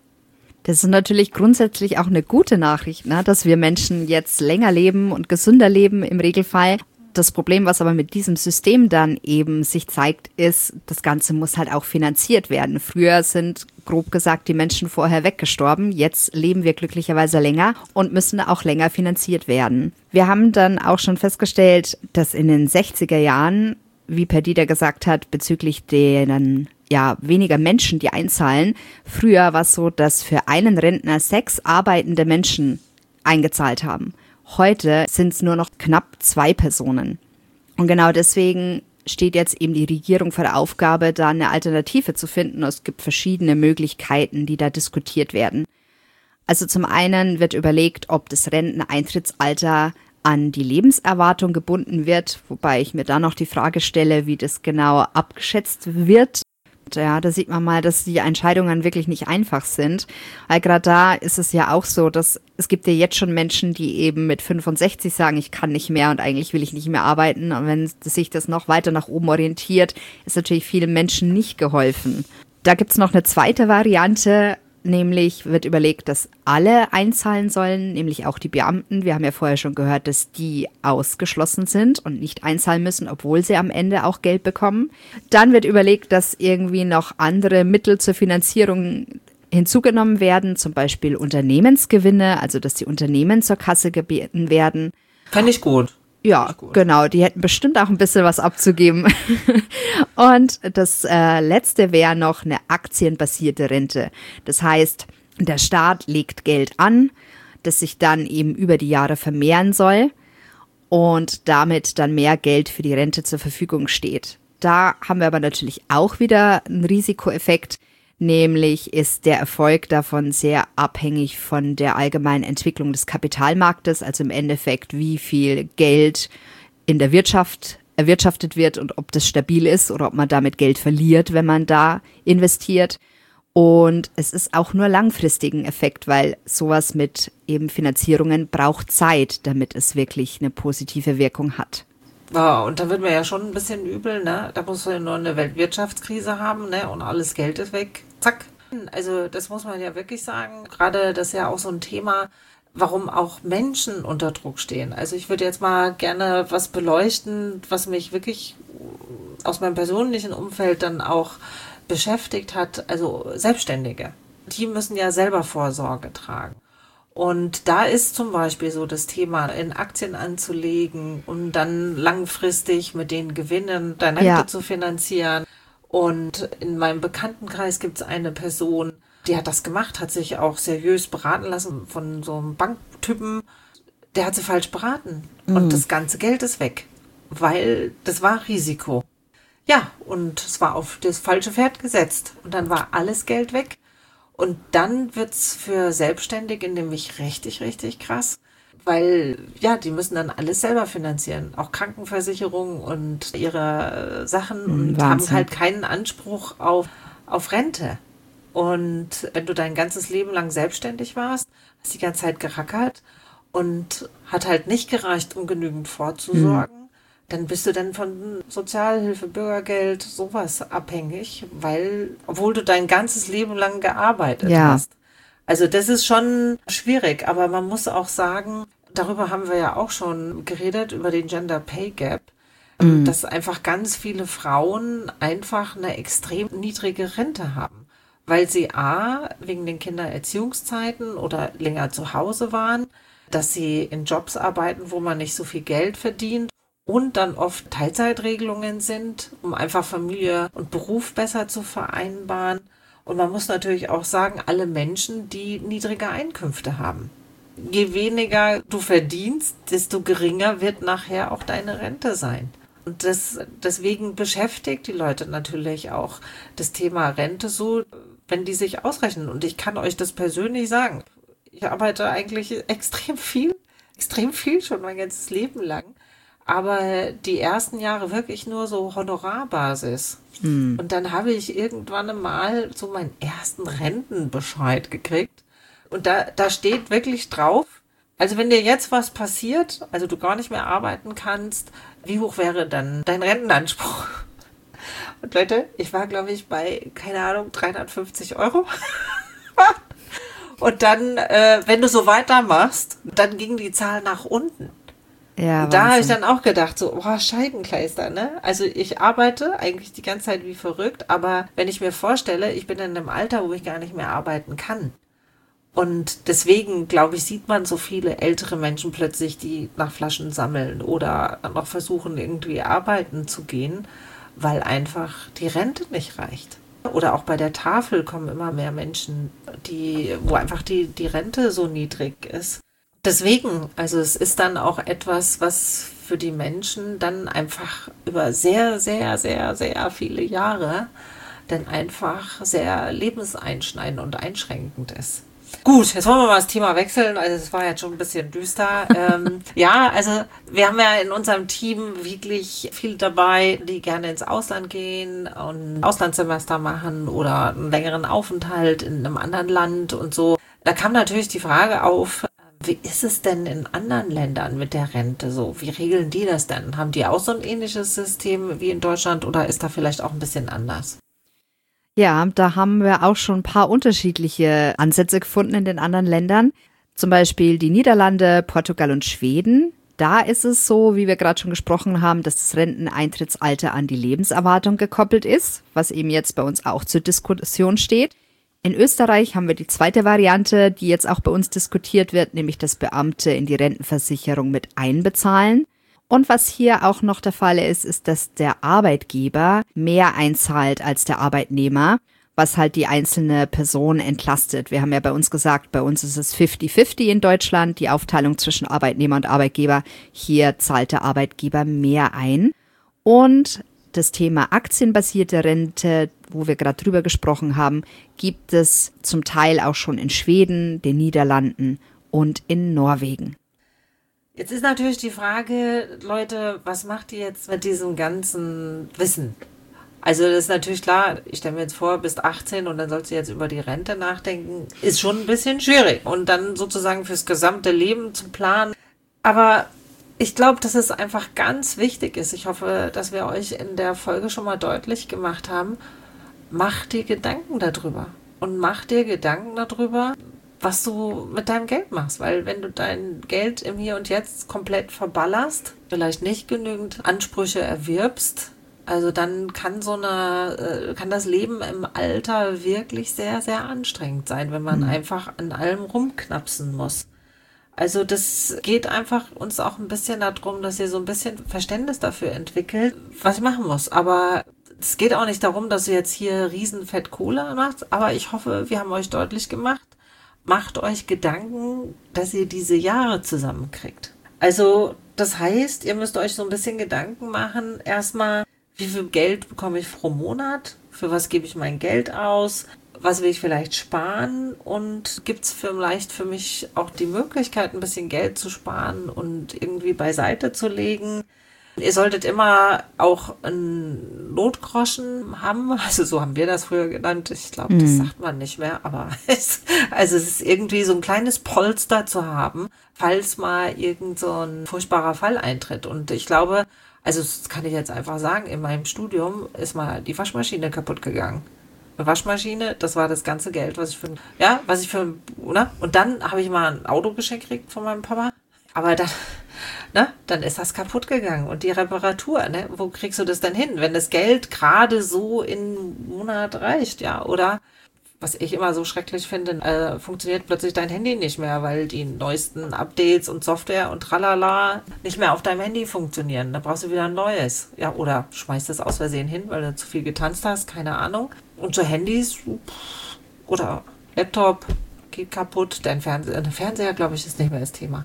Das ist natürlich grundsätzlich auch eine gute Nachricht, ne? Dass wir Menschen jetzt länger leben und gesünder leben im Regelfall. Das Problem, was aber mit diesem System dann eben sich zeigt, ist, das Ganze muss halt auch finanziert werden. Früher sind, grob gesagt, die Menschen vorher weggestorben. Jetzt leben wir glücklicherweise länger und müssen auch länger finanziert werden. Wir haben dann auch schon festgestellt, dass in den sechziger Jahren, wie Perdita gesagt hat, bezüglich denen ja weniger Menschen, die einzahlen. Früher war es so, dass für einen Rentner sechs arbeitende Menschen eingezahlt haben. Heute sind es nur noch knapp zwei Personen. Und genau deswegen steht jetzt eben die Regierung vor der Aufgabe, da eine Alternative zu finden. Es gibt verschiedene Möglichkeiten, die da diskutiert werden. Also zum einen wird überlegt, ob das Renteneintrittsalter an die Lebenserwartung gebunden wird, wobei ich mir da noch die Frage stelle, wie das genau abgeschätzt wird. Ja, da sieht man mal, dass die Entscheidungen wirklich nicht einfach sind. Weil gerade da ist es ja auch so, dass es gibt ja jetzt schon Menschen, die eben mit fünfundsechzig sagen, ich kann nicht mehr und eigentlich will ich nicht mehr arbeiten. Und wenn sich das noch weiter nach oben orientiert, ist natürlich vielen Menschen nicht geholfen. Da gibt es noch eine zweite Variante, nämlich wird überlegt, dass alle einzahlen sollen, nämlich auch die Beamten. Wir haben ja vorher schon gehört, dass die ausgeschlossen sind und nicht einzahlen müssen, obwohl sie am Ende auch Geld bekommen. Dann wird überlegt, dass irgendwie noch andere Mittel zur Finanzierung hinzugenommen werden, zum Beispiel Unternehmensgewinne, also dass die Unternehmen zur Kasse gebeten werden. Fand ich gut. Ja, genau, die hätten bestimmt auch ein bisschen was abzugeben. Und das äh, letzte wäre noch eine aktienbasierte Rente. Das heißt, der Staat legt Geld an, das sich dann eben über die Jahre vermehren soll und damit dann mehr Geld für die Rente zur Verfügung steht. Da haben wir aber natürlich auch wieder einen Risikoeffekt. Nämlich ist der Erfolg davon sehr abhängig von der allgemeinen Entwicklung des Kapitalmarktes, also im Endeffekt, wie viel Geld in der Wirtschaft erwirtschaftet wird und ob das stabil ist oder ob man damit Geld verliert, wenn man da investiert. Und es ist auch nur langfristigen Effekt, weil sowas mit eben Finanzierungen braucht Zeit, damit es wirklich eine positive Wirkung hat. Ja, und da wird mir ja schon ein bisschen übel, ne? Da muss man ja nur eine Weltwirtschaftskrise haben, ne? Und alles Geld ist weg. Zack. Also das muss man ja wirklich sagen. Gerade das ist ja auch so ein Thema, warum auch Menschen unter Druck stehen. Also ich würde jetzt mal gerne was beleuchten, was mich wirklich aus meinem persönlichen Umfeld dann auch beschäftigt hat. Also Selbstständige, die müssen ja selber Vorsorge tragen. Und da ist zum Beispiel so das Thema, in Aktien anzulegen und dann langfristig mit den Gewinnen deine Rente Ja. zu finanzieren. Und in meinem Bekanntenkreis gibt es eine Person, die hat das gemacht, hat sich auch seriös beraten lassen von so einem Banktypen. Der hat sie falsch beraten und das ganze Geld ist weg, weil das war Risiko. Ja, und es war auf das falsche Pferd gesetzt und dann war alles Geld weg. Und dann wird's für Selbstständige nämlich richtig, richtig krass, weil ja, die müssen dann alles selber finanzieren, auch Krankenversicherung und ihre äh, Sachen und Wahnsinn. haben halt keinen Anspruch auf, auf Rente. Und wenn du dein ganzes Leben lang selbstständig warst, hast die ganze Zeit gerackert und hat halt nicht gereicht, um genügend vorzusorgen, dann bist du dann von Sozialhilfe, Bürgergeld, sowas abhängig, weil, obwohl du dein ganzes Leben lang gearbeitet Ja. hast. Also das ist schon schwierig, aber man muss auch sagen, darüber haben wir ja auch schon geredet, über den Gender Pay Gap, ähm, dass einfach ganz viele Frauen einfach eine extrem niedrige Rente haben, weil sie a, wegen den Kindererziehungszeiten oder länger zu Hause waren, dass sie in Jobs arbeiten, wo man nicht so viel Geld verdient und dann oft Teilzeitregelungen sind, um einfach Familie und Beruf besser zu vereinbaren. Und man muss natürlich auch sagen, alle Menschen, die niedrige Einkünfte haben. Je weniger du verdienst, desto geringer wird nachher auch deine Rente sein. Und das, deswegen beschäftigt die Leute natürlich auch das Thema Rente so, wenn die sich ausrechnen. Und ich kann euch das persönlich sagen. Ich arbeite eigentlich extrem viel, extrem viel schon mein ganzes Leben lang. Aber die ersten Jahre wirklich nur so Honorarbasis. Und dann habe ich irgendwann mal so meinen ersten Rentenbescheid gekriegt. Und da, da steht wirklich drauf, also wenn dir jetzt was passiert, also du gar nicht mehr arbeiten kannst, wie hoch wäre dann dein Rentenanspruch? Und Leute, ich war, glaube ich, bei, keine Ahnung, dreihundertfünfzig Euro. Und dann, äh, wenn du so weitermachst, dann ging die Zahl nach unten. Ja, Und da habe ich Wahnsinn. dann auch gedacht, so, oh, Scheibenkleister, ne? Also ich arbeite eigentlich die ganze Zeit wie verrückt, aber wenn ich mir vorstelle, ich bin in einem Alter, wo ich gar nicht mehr arbeiten kann. Und deswegen, glaube ich, sieht man so viele ältere Menschen plötzlich, die nach Flaschen sammeln oder noch versuchen, irgendwie arbeiten zu gehen, weil einfach die Rente nicht reicht. Oder auch bei der Tafel kommen immer mehr Menschen, die, wo einfach die, die Rente so niedrig ist. Deswegen, also es ist dann auch etwas, was für die Menschen dann einfach über sehr, sehr, sehr, sehr viele Jahre dann einfach sehr lebenseinschneidend und einschränkend ist. Gut, jetzt wollen wir mal das Thema wechseln. Also es war jetzt schon ein bisschen düster. ähm, ja, also wir haben ja in unserem Team wirklich viel dabei, die gerne ins Ausland gehen und Auslandssemester machen oder einen längeren Aufenthalt in einem anderen Land und so. Da kam natürlich die Frage auf, wie ist es denn in anderen Ländern mit der Rente so? Wie regeln die das denn? Haben die auch so ein ähnliches System wie in Deutschland oder ist da vielleicht auch ein bisschen anders? Ja, da haben wir auch schon ein paar unterschiedliche Ansätze gefunden in den anderen Ländern. Zum Beispiel die Niederlande, Portugal und Schweden. Da ist es so, wie wir gerade schon gesprochen haben, dass das Renteneintrittsalter an die Lebenserwartung gekoppelt ist, was eben jetzt bei uns auch zur Diskussion steht. In Österreich haben wir die zweite Variante, die jetzt auch bei uns diskutiert wird, nämlich dass Beamte in die Rentenversicherung mit einbezahlen. Und was hier auch noch der Fall ist, ist, dass der Arbeitgeber mehr einzahlt als der Arbeitnehmer, was halt die einzelne Person entlastet. Wir haben ja bei uns gesagt, bei uns ist es fifty fifty in Deutschland, die Aufteilung zwischen Arbeitnehmer und Arbeitgeber. Hier zahlt der Arbeitgeber mehr ein. Und das Thema aktienbasierte Rente, wo wir gerade drüber gesprochen haben, gibt es zum Teil auch schon in Schweden, den Niederlanden und in Norwegen. Jetzt ist natürlich die Frage, Leute, was macht ihr jetzt mit diesem ganzen Wissen? Also das ist natürlich klar, ich stelle mir jetzt vor, bist achtzehn und dann sollst du jetzt über die Rente nachdenken, ist schon ein bisschen schwierig. Und dann sozusagen fürs gesamte Leben zu planen. Aber ich glaube, dass es einfach ganz wichtig ist. Ich hoffe, dass wir euch in der Folge schon mal deutlich gemacht haben, mach dir Gedanken darüber. Und mach dir Gedanken darüber, was du mit deinem Geld machst. Weil wenn du dein Geld im Hier und Jetzt komplett verballerst, vielleicht nicht genügend Ansprüche erwirbst, also dann kann so eine, kann das Leben im Alter wirklich sehr, sehr anstrengend sein, wenn man mhm. einfach an allem rumknapsen muss. Also das geht einfach uns auch ein bisschen darum, dass ihr so ein bisschen Verständnis dafür entwickelt, was ich machen muss. Aber es geht auch nicht darum, dass ihr jetzt hier Riesenfett Cola macht, aber ich hoffe, wir haben euch deutlich gemacht, macht euch Gedanken, dass ihr diese Jahre zusammenkriegt. Also das heißt, ihr müsst euch so ein bisschen Gedanken machen, erstmal, wie viel Geld bekomme ich pro Monat, für was gebe ich mein Geld aus, was will ich vielleicht sparen und gibt es vielleicht für mich auch die Möglichkeit, ein bisschen Geld zu sparen und irgendwie beiseite zu legen. Ihr solltet immer auch einen Notgroschen haben, also so haben wir das früher genannt. Ich glaube, das Mhm. sagt man nicht mehr, aber es, also es ist irgendwie so ein kleines Polster zu haben, falls mal irgend so ein furchtbarer Fall eintritt. Und ich glaube, also das kann ich jetzt einfach sagen, in meinem Studium ist mal die Waschmaschine kaputt gegangen. Eine Waschmaschine, das war das ganze Geld, was ich für, ja, was ich für, oder? Und dann habe ich mal ein Auto geschenkt gekriegt von meinem Papa. Aber dann, ne, dann ist das kaputt gegangen. Und die Reparatur, ne, wo kriegst du das denn hin, wenn das Geld gerade so in Monat reicht, ja? Oder, was ich immer so schrecklich finde, äh, funktioniert plötzlich dein Handy nicht mehr, weil die neuesten Updates und Software und tralala nicht mehr auf deinem Handy funktionieren. Da brauchst du wieder ein neues. Ja, oder schmeißt es aus Versehen hin, weil du zu viel getanzt hast, keine Ahnung. Und so Handys pff, oder Laptop geht kaputt. Dein Fernseher, der Fernseher, glaube ich, ist nicht mehr das Thema.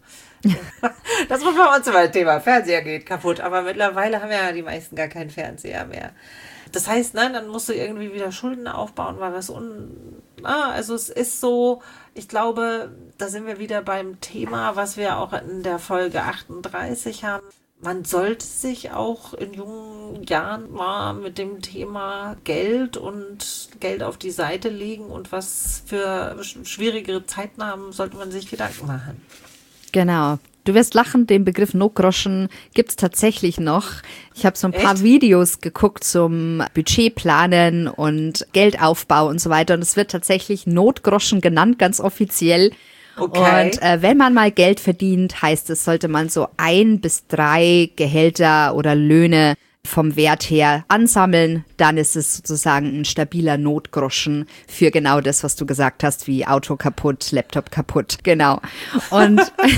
Das war bei uns immer das Thema. Fernseher geht kaputt. Aber mittlerweile haben ja die meisten gar keinen Fernseher mehr. Das heißt, ne, dann musst du irgendwie wieder Schulden aufbauen, weil was un... Ah, also es ist so, ich glaube, da sind wir wieder beim Thema, was wir auch in der Folge achtunddreißig haben. Man sollte sich auch in jungen Jahren mal mit dem Thema Geld und Geld auf die Seite legen und was für schwierigere Zeiten haben, sollte man sich Gedanken machen. Genau. Du wirst lachen, den Begriff Notgroschen gibt's tatsächlich noch. Ich habe so ein paar Echt? Videos geguckt zum Budgetplanen und Geldaufbau und so weiter. Und es wird tatsächlich Notgroschen genannt, ganz offiziell. Okay. Und äh, wenn man mal Geld verdient, heißt es, sollte man so ein bis drei Gehälter oder Löhne vom Wert her ansammeln, dann ist es sozusagen ein stabiler Notgroschen für genau das, was du gesagt hast, wie Auto kaputt, Laptop kaputt, genau. Und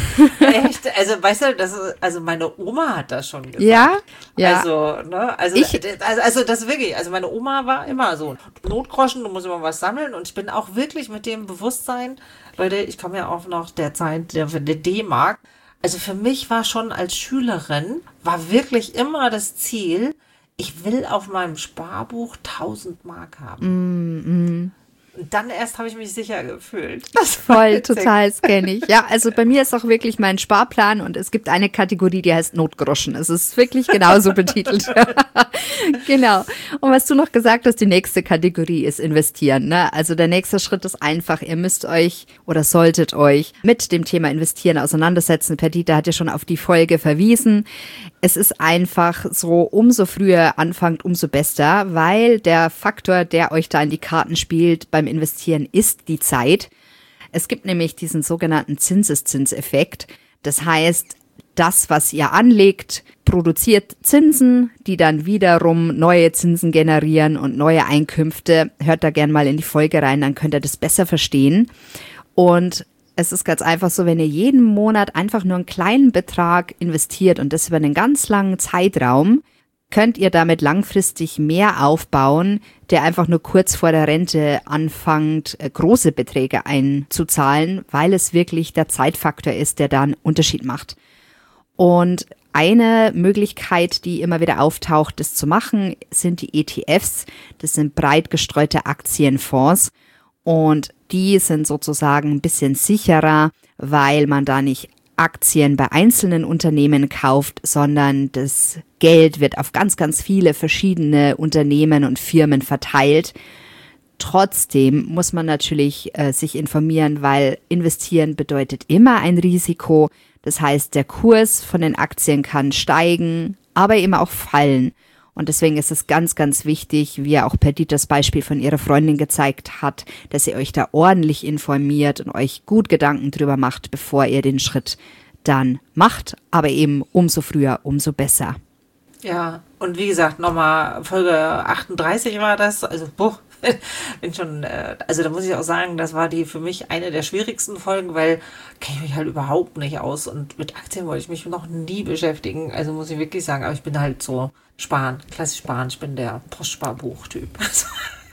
Echt? Also, weißt du, das ist, also meine Oma hat das schon gesagt. ja, ja. Also, ne, also, Ich- also, also das wirklich, also meine Oma war immer so, Notgroschen, du musst immer was sammeln und ich bin auch wirklich mit dem Bewusstsein, Leute, ich komme ja auch noch der Zeit der, der D-Mark. Also für mich war schon als Schülerin, war wirklich immer das Ziel, ich will auf meinem Sparbuch tausend Mark haben. Und dann erst habe ich mich sicher gefühlt. Das war Voll, witzig. total, das kenne ich. Ja, also bei mir ist auch wirklich mein Sparplan und es gibt eine Kategorie, die heißt Notgroschen. Es ist wirklich genauso betitelt. Genau. Und was du noch gesagt hast, die nächste Kategorie ist investieren. Ne? Also der nächste Schritt ist einfach, ihr müsst euch oder solltet euch mit dem Thema Investieren auseinandersetzen. Perdita hat ja schon auf die Folge verwiesen. Es ist einfach so, umso früher anfangt, umso besser, weil der Faktor, der euch da in die Karten spielt beim Investieren, ist die Zeit. Es gibt nämlich diesen sogenannten Zinseszinseffekt. Das heißt, das, was ihr anlegt, produziert Zinsen, die dann wiederum neue Zinsen generieren und neue Einkünfte. Hört da gern mal in die Folge rein, dann könnt ihr das besser verstehen. Und es ist ganz einfach so, wenn ihr jeden Monat einfach nur einen kleinen Betrag investiert und das über einen ganz langen Zeitraum, könnt ihr damit langfristig mehr aufbauen, der einfach nur kurz vor der Rente anfängt, große Beträge einzuzahlen, weil es wirklich der Zeitfaktor ist, der da einen Unterschied macht. Und eine Möglichkeit, die immer wieder auftaucht, das zu machen, sind die E T Fs. Das sind breit gestreute Aktienfonds und die sind sozusagen ein bisschen sicherer, weil man da nicht Aktien bei einzelnen Unternehmen kauft, sondern das Geld wird auf ganz, ganz viele verschiedene Unternehmen und Firmen verteilt. Trotzdem muss man natürlich äh, sich informieren, weil investieren bedeutet immer ein Risiko. Das heißt, der Kurs von den Aktien kann steigen, aber eben auch fallen. Und deswegen ist es ganz, ganz wichtig, wie ja auch Perditas Beispiel von ihrer Freundin gezeigt hat, dass ihr euch da ordentlich informiert und euch gut Gedanken drüber macht, bevor ihr den Schritt dann macht. Aber eben umso früher, umso besser. Ja, und wie gesagt, nochmal Folge achtunddreißig war das, also boah, bin schon, äh, also da muss ich auch sagen, das war die für mich eine der schwierigsten Folgen, weil kenne ich mich halt überhaupt nicht aus und mit Aktien wollte ich mich noch nie beschäftigen, also muss ich wirklich sagen, aber ich bin halt so Sparen, klassisch Sparen, ich bin der Postsparbuch-Typ. Also,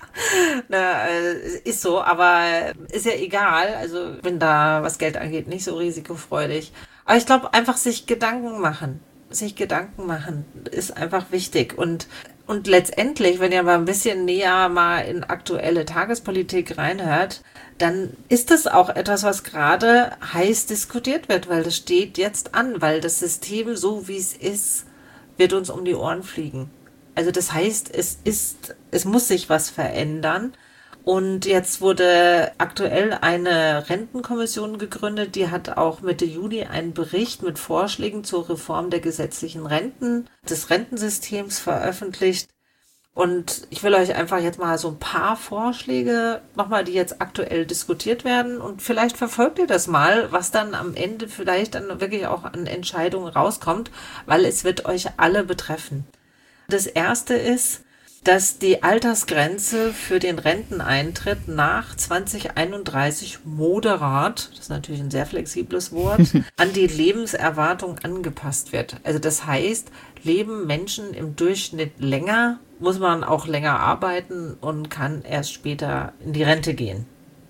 na, ist so, aber ist ja egal, also bin da, was Geld angeht, nicht so risikofreudig, aber ich glaube, einfach sich Gedanken machen, sich Gedanken machen, ist einfach wichtig und Und letztendlich, wenn ihr mal ein bisschen näher mal in aktuelle Tagespolitik reinhört, dann ist das auch etwas, was gerade heiß diskutiert wird, weil das steht jetzt an, weil das System, so wie es ist, wird uns um die Ohren fliegen. Also das heißt, es ist, es muss sich was verändern. Und jetzt wurde aktuell eine Rentenkommission gegründet, die hat auch Mitte Juni einen Bericht mit Vorschlägen zur Reform der gesetzlichen Renten, des Rentensystems veröffentlicht. Und ich will euch einfach jetzt mal so ein paar Vorschläge nochmal, die jetzt aktuell diskutiert werden. Und vielleicht verfolgt ihr das mal, was dann am Ende vielleicht dann wirklich auch an Entscheidungen rauskommt, weil es wird euch alle betreffen. Das erste ist, dass die Altersgrenze für den Renteneintritt nach zwanzig einunddreißig moderat, das ist natürlich ein sehr flexibles Wort, an die Lebenserwartung angepasst wird. Also das heißt, leben Menschen im Durchschnitt länger, muss man auch länger arbeiten und kann erst später in die Rente gehen.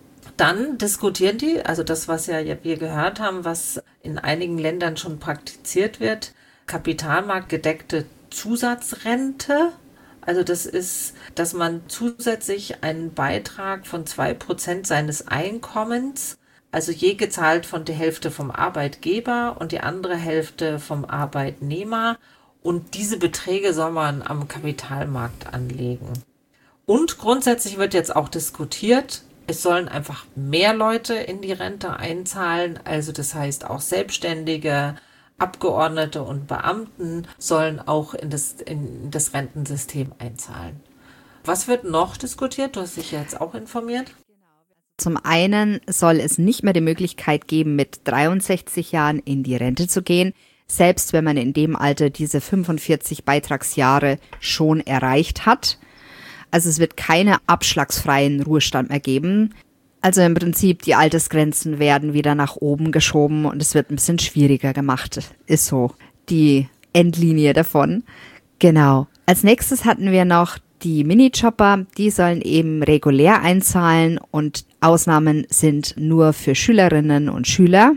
Dann diskutieren die, also das, was ja wir gehört haben, was in einigen Ländern schon praktiziert wird, kapitalmarktgedeckte Zusatzrente. Also das ist, dass man zusätzlich einen Beitrag von zwei Prozent seines Einkommens, also je gezahlt von der Hälfte vom Arbeitgeber und die andere Hälfte vom Arbeitnehmer. Und diese Beträge soll man am Kapitalmarkt anlegen. Und grundsätzlich wird jetzt auch diskutiert, es sollen einfach mehr Leute in die Rente einzahlen. Also das heißt auch Selbstständige, Abgeordnete und Beamten sollen auch in das, in das Rentensystem einzahlen. Was wird noch diskutiert? Du hast dich jetzt auch informiert. Zum einen soll es nicht mehr die Möglichkeit geben, mit dreiundsechzig Jahren in die Rente zu gehen, selbst wenn man in dem Alter diese fünfundvierzig Beitragsjahre schon erreicht hat. Also es wird keine abschlagsfreien Ruhestand mehr geben. Also im Prinzip, die Altersgrenzen werden wieder nach oben geschoben und es wird ein bisschen schwieriger gemacht. Ist so die Endlinie davon. Genau. Als nächstes hatten wir noch die Minijobber. Die sollen eben regulär einzahlen und Ausnahmen sind nur für Schülerinnen und Schüler.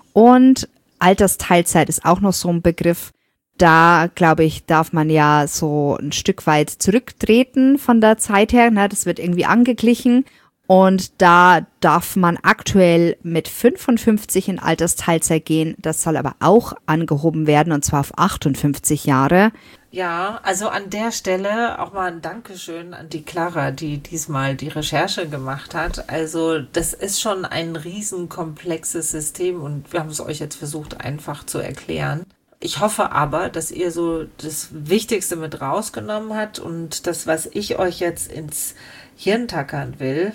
Und Altersteilzeit ist auch noch so ein Begriff. Da, glaube ich, darf man ja so ein Stück weit zurücktreten von der Zeit her. Ne? Das wird irgendwie angeglichen. Und da darf man aktuell mit fünfundfünfzig in Altersteilzeit gehen. Das soll aber auch angehoben werden, und zwar auf achtundfünfzig Jahre. Ja, also an der Stelle auch mal ein Dankeschön an die Clara, die diesmal die Recherche gemacht hat. Also das ist schon ein riesenkomplexes System und wir haben es euch jetzt versucht einfach zu erklären. Ich hoffe aber, dass ihr so das Wichtigste mit rausgenommen habt und das, was ich euch jetzt ins Hirn tackern will.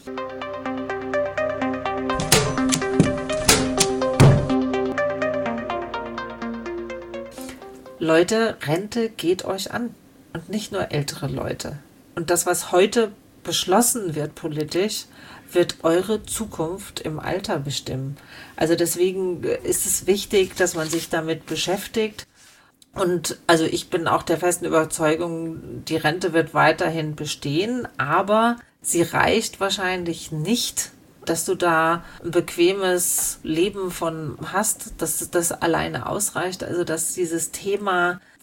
Leute, Rente geht euch an und nicht nur ältere Leute. Und das, was heute beschlossen wird politisch, wird eure Zukunft im Alter bestimmen. Also deswegen ist es wichtig, dass man sich damit beschäftigt. Und also ich bin auch der festen Überzeugung, die Rente wird weiterhin bestehen, aber sie reicht wahrscheinlich nicht, dass du da ein bequemes Leben von hast, dass das alleine ausreicht. Also dass dieses Thema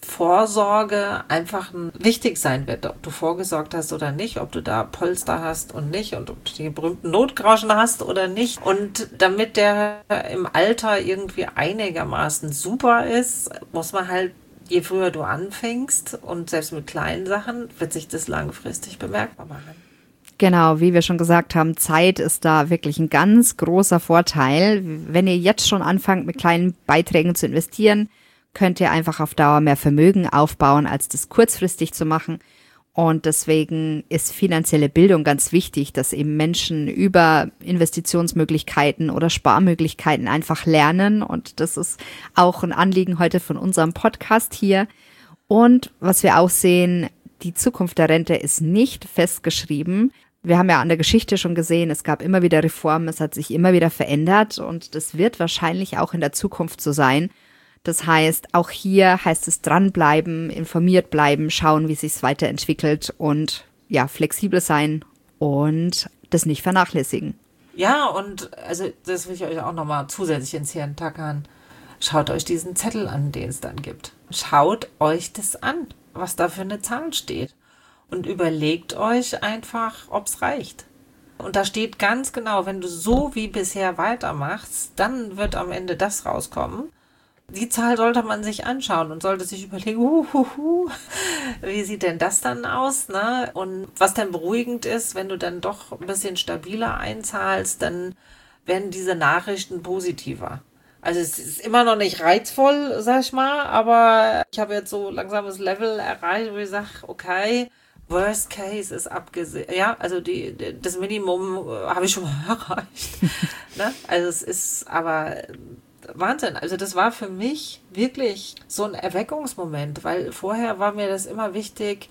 Vorsorge einfach wichtig sein wird, ob du vorgesorgt hast oder nicht, ob du da Polster hast und nicht und ob du die berühmten Notgroschen hast oder nicht. Und damit der im Alter irgendwie einigermaßen super ist, muss man halt, je früher du anfängst und selbst mit kleinen Sachen, wird sich das langfristig bemerkbar machen. Genau, wie wir schon gesagt haben, Zeit ist da wirklich ein ganz großer Vorteil. Wenn ihr jetzt schon anfangt, mit kleinen Beiträgen zu investieren, könnt ihr einfach auf Dauer mehr Vermögen aufbauen, als das kurzfristig zu machen. Und deswegen ist finanzielle Bildung ganz wichtig, dass eben Menschen über Investitionsmöglichkeiten oder Sparmöglichkeiten einfach lernen. Und das ist auch ein Anliegen heute von unserem Podcast hier. Und was wir auch sehen, die Zukunft der Rente ist nicht festgeschrieben. Wir haben ja an der Geschichte schon gesehen, es gab immer wieder Reformen, es hat sich immer wieder verändert und das wird wahrscheinlich auch in der Zukunft so sein. Das heißt, auch hier heißt es dranbleiben, informiert bleiben, schauen, wie sich's weiterentwickelt und ja, flexibel sein und das nicht vernachlässigen. Ja, und also das will ich euch auch nochmal zusätzlich ins Hirn tackern. Schaut euch diesen Zettel an, den es dann gibt. Schaut euch das an, was da für eine Zahl steht. Und überlegt euch einfach, ob es reicht. Und da steht ganz genau, wenn du so wie bisher weitermachst, dann wird am Ende das rauskommen. Die Zahl sollte man sich anschauen und sollte sich überlegen, uh, uh, uh, wie sieht denn das dann aus? Ne? Und was dann beruhigend ist, wenn du dann doch ein bisschen stabiler einzahlst, dann werden diese Nachrichten positiver. Also es ist immer noch nicht reizvoll, sag ich mal, aber ich habe jetzt so langsames Level erreicht, wo ich sage, okay, Worst Case ist abgesehen. Ja, also die, das Minimum habe ich schon mal erreicht. Ne? Also es ist aber Wahnsinn. Also das war für mich wirklich so ein Erweckungsmoment, weil vorher war mir das immer wichtig,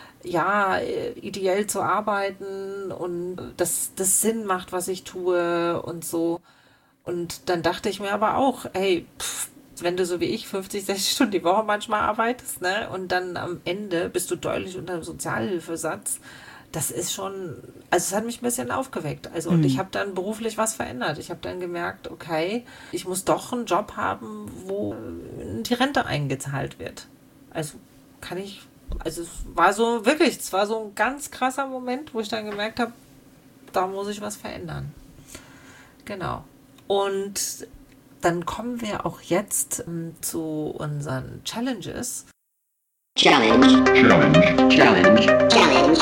ja, ideell zu arbeiten und dass das Sinn macht, was ich tue und so. Und dann dachte ich mir aber auch, hey, pff, wenn du so wie ich fünfzig, sechzig Stunden die Woche manchmal arbeitest, ne, und dann am Ende bist du deutlich unter dem Sozialhilfesatz, das ist schon, also es hat mich ein bisschen aufgeweckt. Also, mhm. Und ich habe dann beruflich was verändert. Ich habe dann gemerkt, okay, ich muss doch einen Job haben, wo die Rente eingezahlt wird. Also kann ich, also es war so wirklich, es war so ein ganz krasser Moment, wo ich dann gemerkt habe, da muss ich was verändern. Genau. Und dann kommen wir auch jetzt ähm, zu unseren Challenges. Challenge, Challenge, Challenge, Challenge.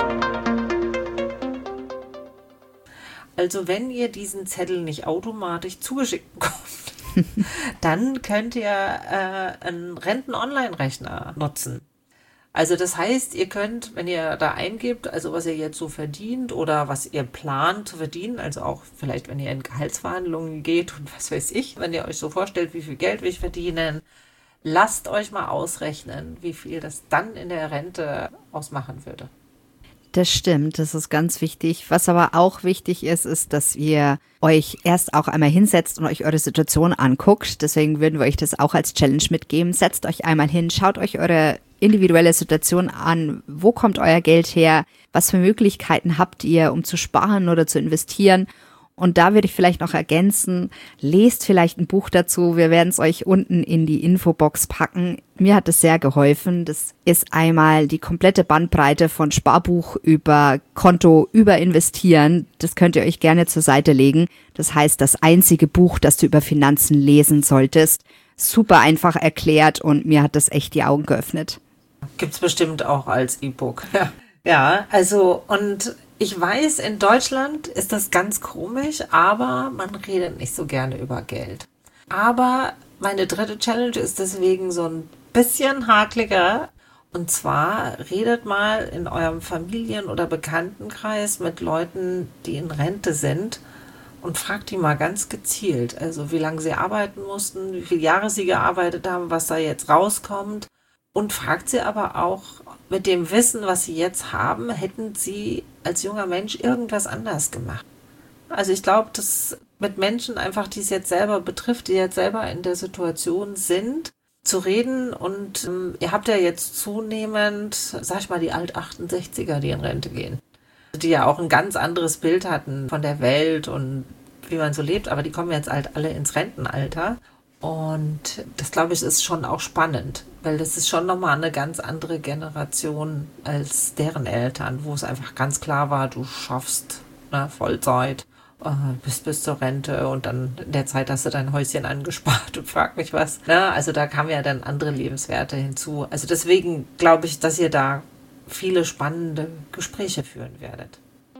Also wenn ihr diesen Zettel nicht automatisch zugeschickt bekommt, dann könnt ihr äh, einen Renten-Online-Rechner nutzen. Also das heißt, ihr könnt, wenn ihr da eingebt, also was ihr jetzt so verdient oder was ihr plant zu verdienen, also auch vielleicht, wenn ihr in Gehaltsverhandlungen geht und was weiß ich, wenn ihr euch so vorstellt, wie viel Geld will ich verdienen, lasst euch mal ausrechnen, wie viel das dann in der Rente ausmachen würde. Das stimmt, das ist ganz wichtig. Was aber auch wichtig ist, ist, dass ihr euch erst auch einmal hinsetzt und euch eure Situation anguckt. Deswegen würden wir euch das auch als Challenge mitgeben. Setzt euch einmal hin, schaut euch eure individuelle Situation an. Wo kommt euer Geld her? Was für Möglichkeiten habt ihr, um zu sparen oder zu investieren? Und da würde ich vielleicht noch ergänzen, lest vielleicht ein Buch dazu. Wir werden es euch unten in die Infobox packen. Mir hat es sehr geholfen. Das ist einmal die komplette Bandbreite von Sparbuch über Konto, über Investieren. Das könnt ihr euch gerne zur Seite legen. Das heißt, das einzige Buch, das du über Finanzen lesen solltest. Super einfach erklärt und mir hat das echt die Augen geöffnet. Gibt's bestimmt auch als E-Book. Ja, ja, also und ich weiß, in Deutschland ist das ganz komisch, aber man redet nicht so gerne über Geld. Aber meine dritte Challenge ist deswegen so ein bisschen hakliger. Und zwar redet mal in eurem Familien- oder Bekanntenkreis mit Leuten, die in Rente sind und fragt die mal ganz gezielt, also wie lange sie arbeiten mussten, wie viele Jahre sie gearbeitet haben, was da jetzt rauskommt. Und fragt sie aber auch, mit dem Wissen, was sie jetzt haben, hätten sie als junger Mensch irgendwas anders gemacht. Also ich glaube, dass mit Menschen einfach, die es jetzt selber betrifft, die jetzt selber in der Situation sind, zu reden. Und ähm, ihr habt ja jetzt zunehmend, sag ich mal, die Alt-achtundsechziger, die in Rente gehen. Die ja auch ein ganz anderes Bild hatten von der Welt und wie man so lebt. Aber die kommen jetzt halt alle ins Rentenalter. Und das, glaube ich, ist schon auch spannend, weil das ist schon nochmal eine ganz andere Generation als deren Eltern, wo es einfach ganz klar war, du schaffst, ne, Vollzeit, äh, bis bis zur Rente und dann in der Zeit hast du dein Häuschen angespart und frag mich was. Ne? Also da kamen ja dann andere Lebenswerte hinzu. Also deswegen glaube ich, dass ihr da viele spannende Gespräche führen werdet.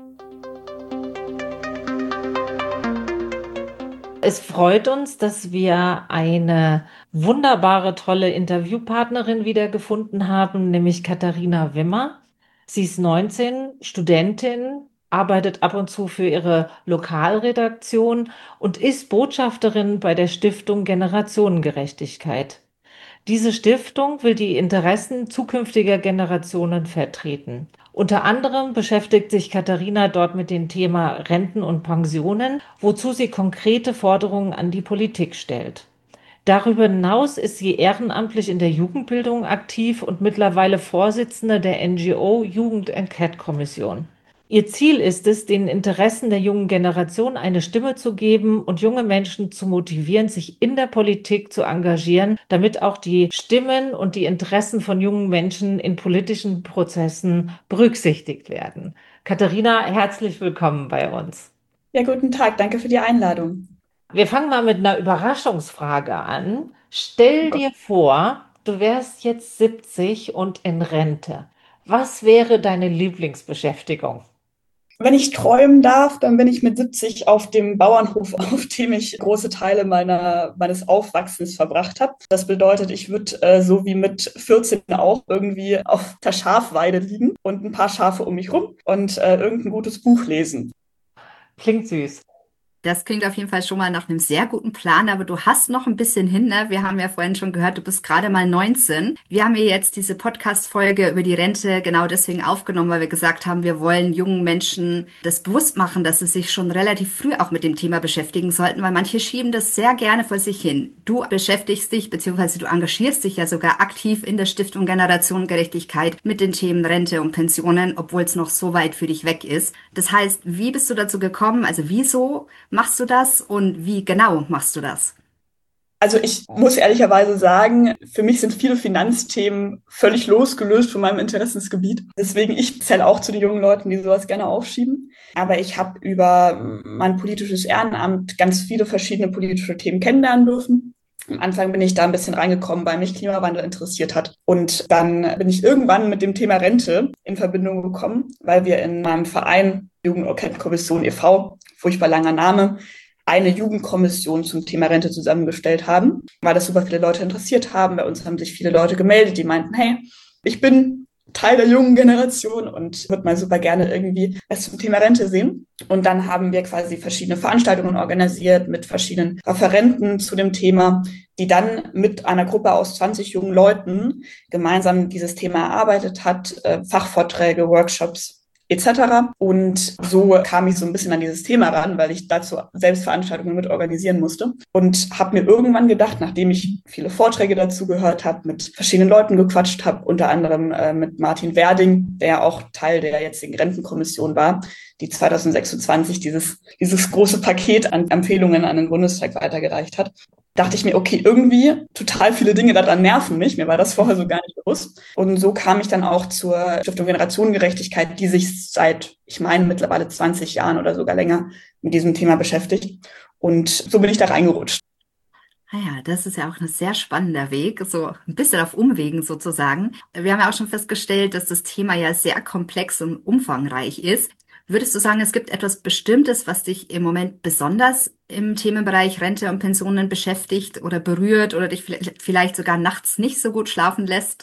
Es freut uns, dass wir eine wunderbare, tolle Interviewpartnerin wieder gefunden haben, nämlich Katharina Wimmer. Sie ist neunzehn, Studentin, arbeitet ab und zu für ihre Lokalredaktion und ist Botschafterin bei der Stiftung Generationengerechtigkeit. Diese Stiftung will die Interessen zukünftiger Generationen vertreten. Unter anderem beschäftigt sich Katharina dort mit dem Thema Renten und Pensionen, wozu sie konkrete Forderungen an die Politik stellt. Darüber hinaus ist sie ehrenamtlich in der Jugendbildung aktiv und mittlerweile Vorsitzende der N G O Jugend-Enquete-Kommission. Ihr Ziel ist es, den Interessen der jungen Generation eine Stimme zu geben und junge Menschen zu motivieren, sich in der Politik zu engagieren, damit auch die Stimmen und die Interessen von jungen Menschen in politischen Prozessen berücksichtigt werden. Katharina, herzlich willkommen bei uns. Ja, guten Tag, danke für die Einladung. Wir fangen mal mit einer Überraschungsfrage an. Stell dir vor, du wärst jetzt siebzig und in Rente. Was wäre deine Lieblingsbeschäftigung? Wenn ich träumen darf, dann bin ich mit siebzig auf dem Bauernhof, auf dem ich große Teile meiner, meines Aufwachsens verbracht habe. Das bedeutet, ich würde äh, so wie mit vierzehn auch irgendwie auf der Schafweide liegen und ein paar Schafe um mich rum und äh, irgendein gutes Buch lesen. Klingt süß. Das klingt auf jeden Fall schon mal nach einem sehr guten Plan, aber du hast noch ein bisschen hin, ne? Wir haben ja vorhin schon gehört, du bist gerade mal neunzehn. Wir haben hier jetzt diese Podcast-Folge über die Rente genau deswegen aufgenommen, weil wir gesagt haben, wir wollen jungen Menschen das bewusst machen, dass sie sich schon relativ früh auch mit dem Thema beschäftigen sollten, weil manche schieben das sehr gerne vor sich hin. Du beschäftigst dich, beziehungsweise du engagierst dich ja sogar aktiv in der Stiftung Generationengerechtigkeit mit den Themen Rente und Pensionen, obwohl es noch so weit für dich weg ist. Das heißt, wie bist du dazu gekommen? Also wieso machst du das und wie genau machst du das? Also ich muss ehrlicherweise sagen, für mich sind viele Finanzthemen völlig losgelöst von meinem Interessensgebiet. Deswegen, ich zähle auch zu den jungen Leuten, die sowas gerne aufschieben. Aber ich habe über mein politisches Ehrenamt ganz viele verschiedene politische Themen kennenlernen dürfen. Am Anfang bin ich da ein bisschen reingekommen, weil mich Klimawandel interessiert hat. Und dann bin ich irgendwann mit dem Thema Rente in Verbindung gekommen, weil wir in meinem Verein Jugend-Enquete-Kommission e V, furchtbar langer Name, eine Jugendkommission zum Thema Rente zusammengestellt haben, weil das super viele Leute interessiert haben. Bei uns haben sich viele Leute gemeldet, die meinten, hey, ich bin Teil der jungen Generation und würde mal super gerne irgendwie was zum Thema Rente sehen. Und dann haben wir quasi verschiedene Veranstaltungen organisiert mit verschiedenen Referenten zu dem Thema, die dann mit einer Gruppe aus zwanzig jungen Leuten gemeinsam dieses Thema erarbeitet hat, äh, Fachvorträge, Workshops et cetera. Und so kam ich so ein bisschen an dieses Thema ran, weil ich dazu selbst Veranstaltungen mit organisieren musste und habe mir irgendwann gedacht, nachdem ich viele Vorträge dazu gehört habe, mit verschiedenen Leuten gequatscht habe, unter anderem äh, mit Martin Werding, der auch Teil der jetzigen Rentenkommission war, die zwanzig sechsundzwanzig dieses, dieses große Paket an Empfehlungen an den Bundestag weitergereicht hat, dachte ich mir, okay, irgendwie total viele Dinge daran nerven mich. Mir war das vorher so gar nicht bewusst. Und so kam ich dann auch zur Stiftung Generationengerechtigkeit, die sich seit, ich meine, mittlerweile zwanzig Jahren oder sogar länger mit diesem Thema beschäftigt. Und so bin ich da reingerutscht. Naja, das ist ja auch ein sehr spannender Weg, so ein bisschen auf Umwegen sozusagen. Wir haben ja auch schon festgestellt, dass das Thema ja sehr komplex und umfangreich ist. Würdest du sagen, es gibt etwas Bestimmtes, was dich im Moment besonders im Themenbereich Rente und Pensionen beschäftigt oder berührt oder dich vielleicht sogar nachts nicht so gut schlafen lässt?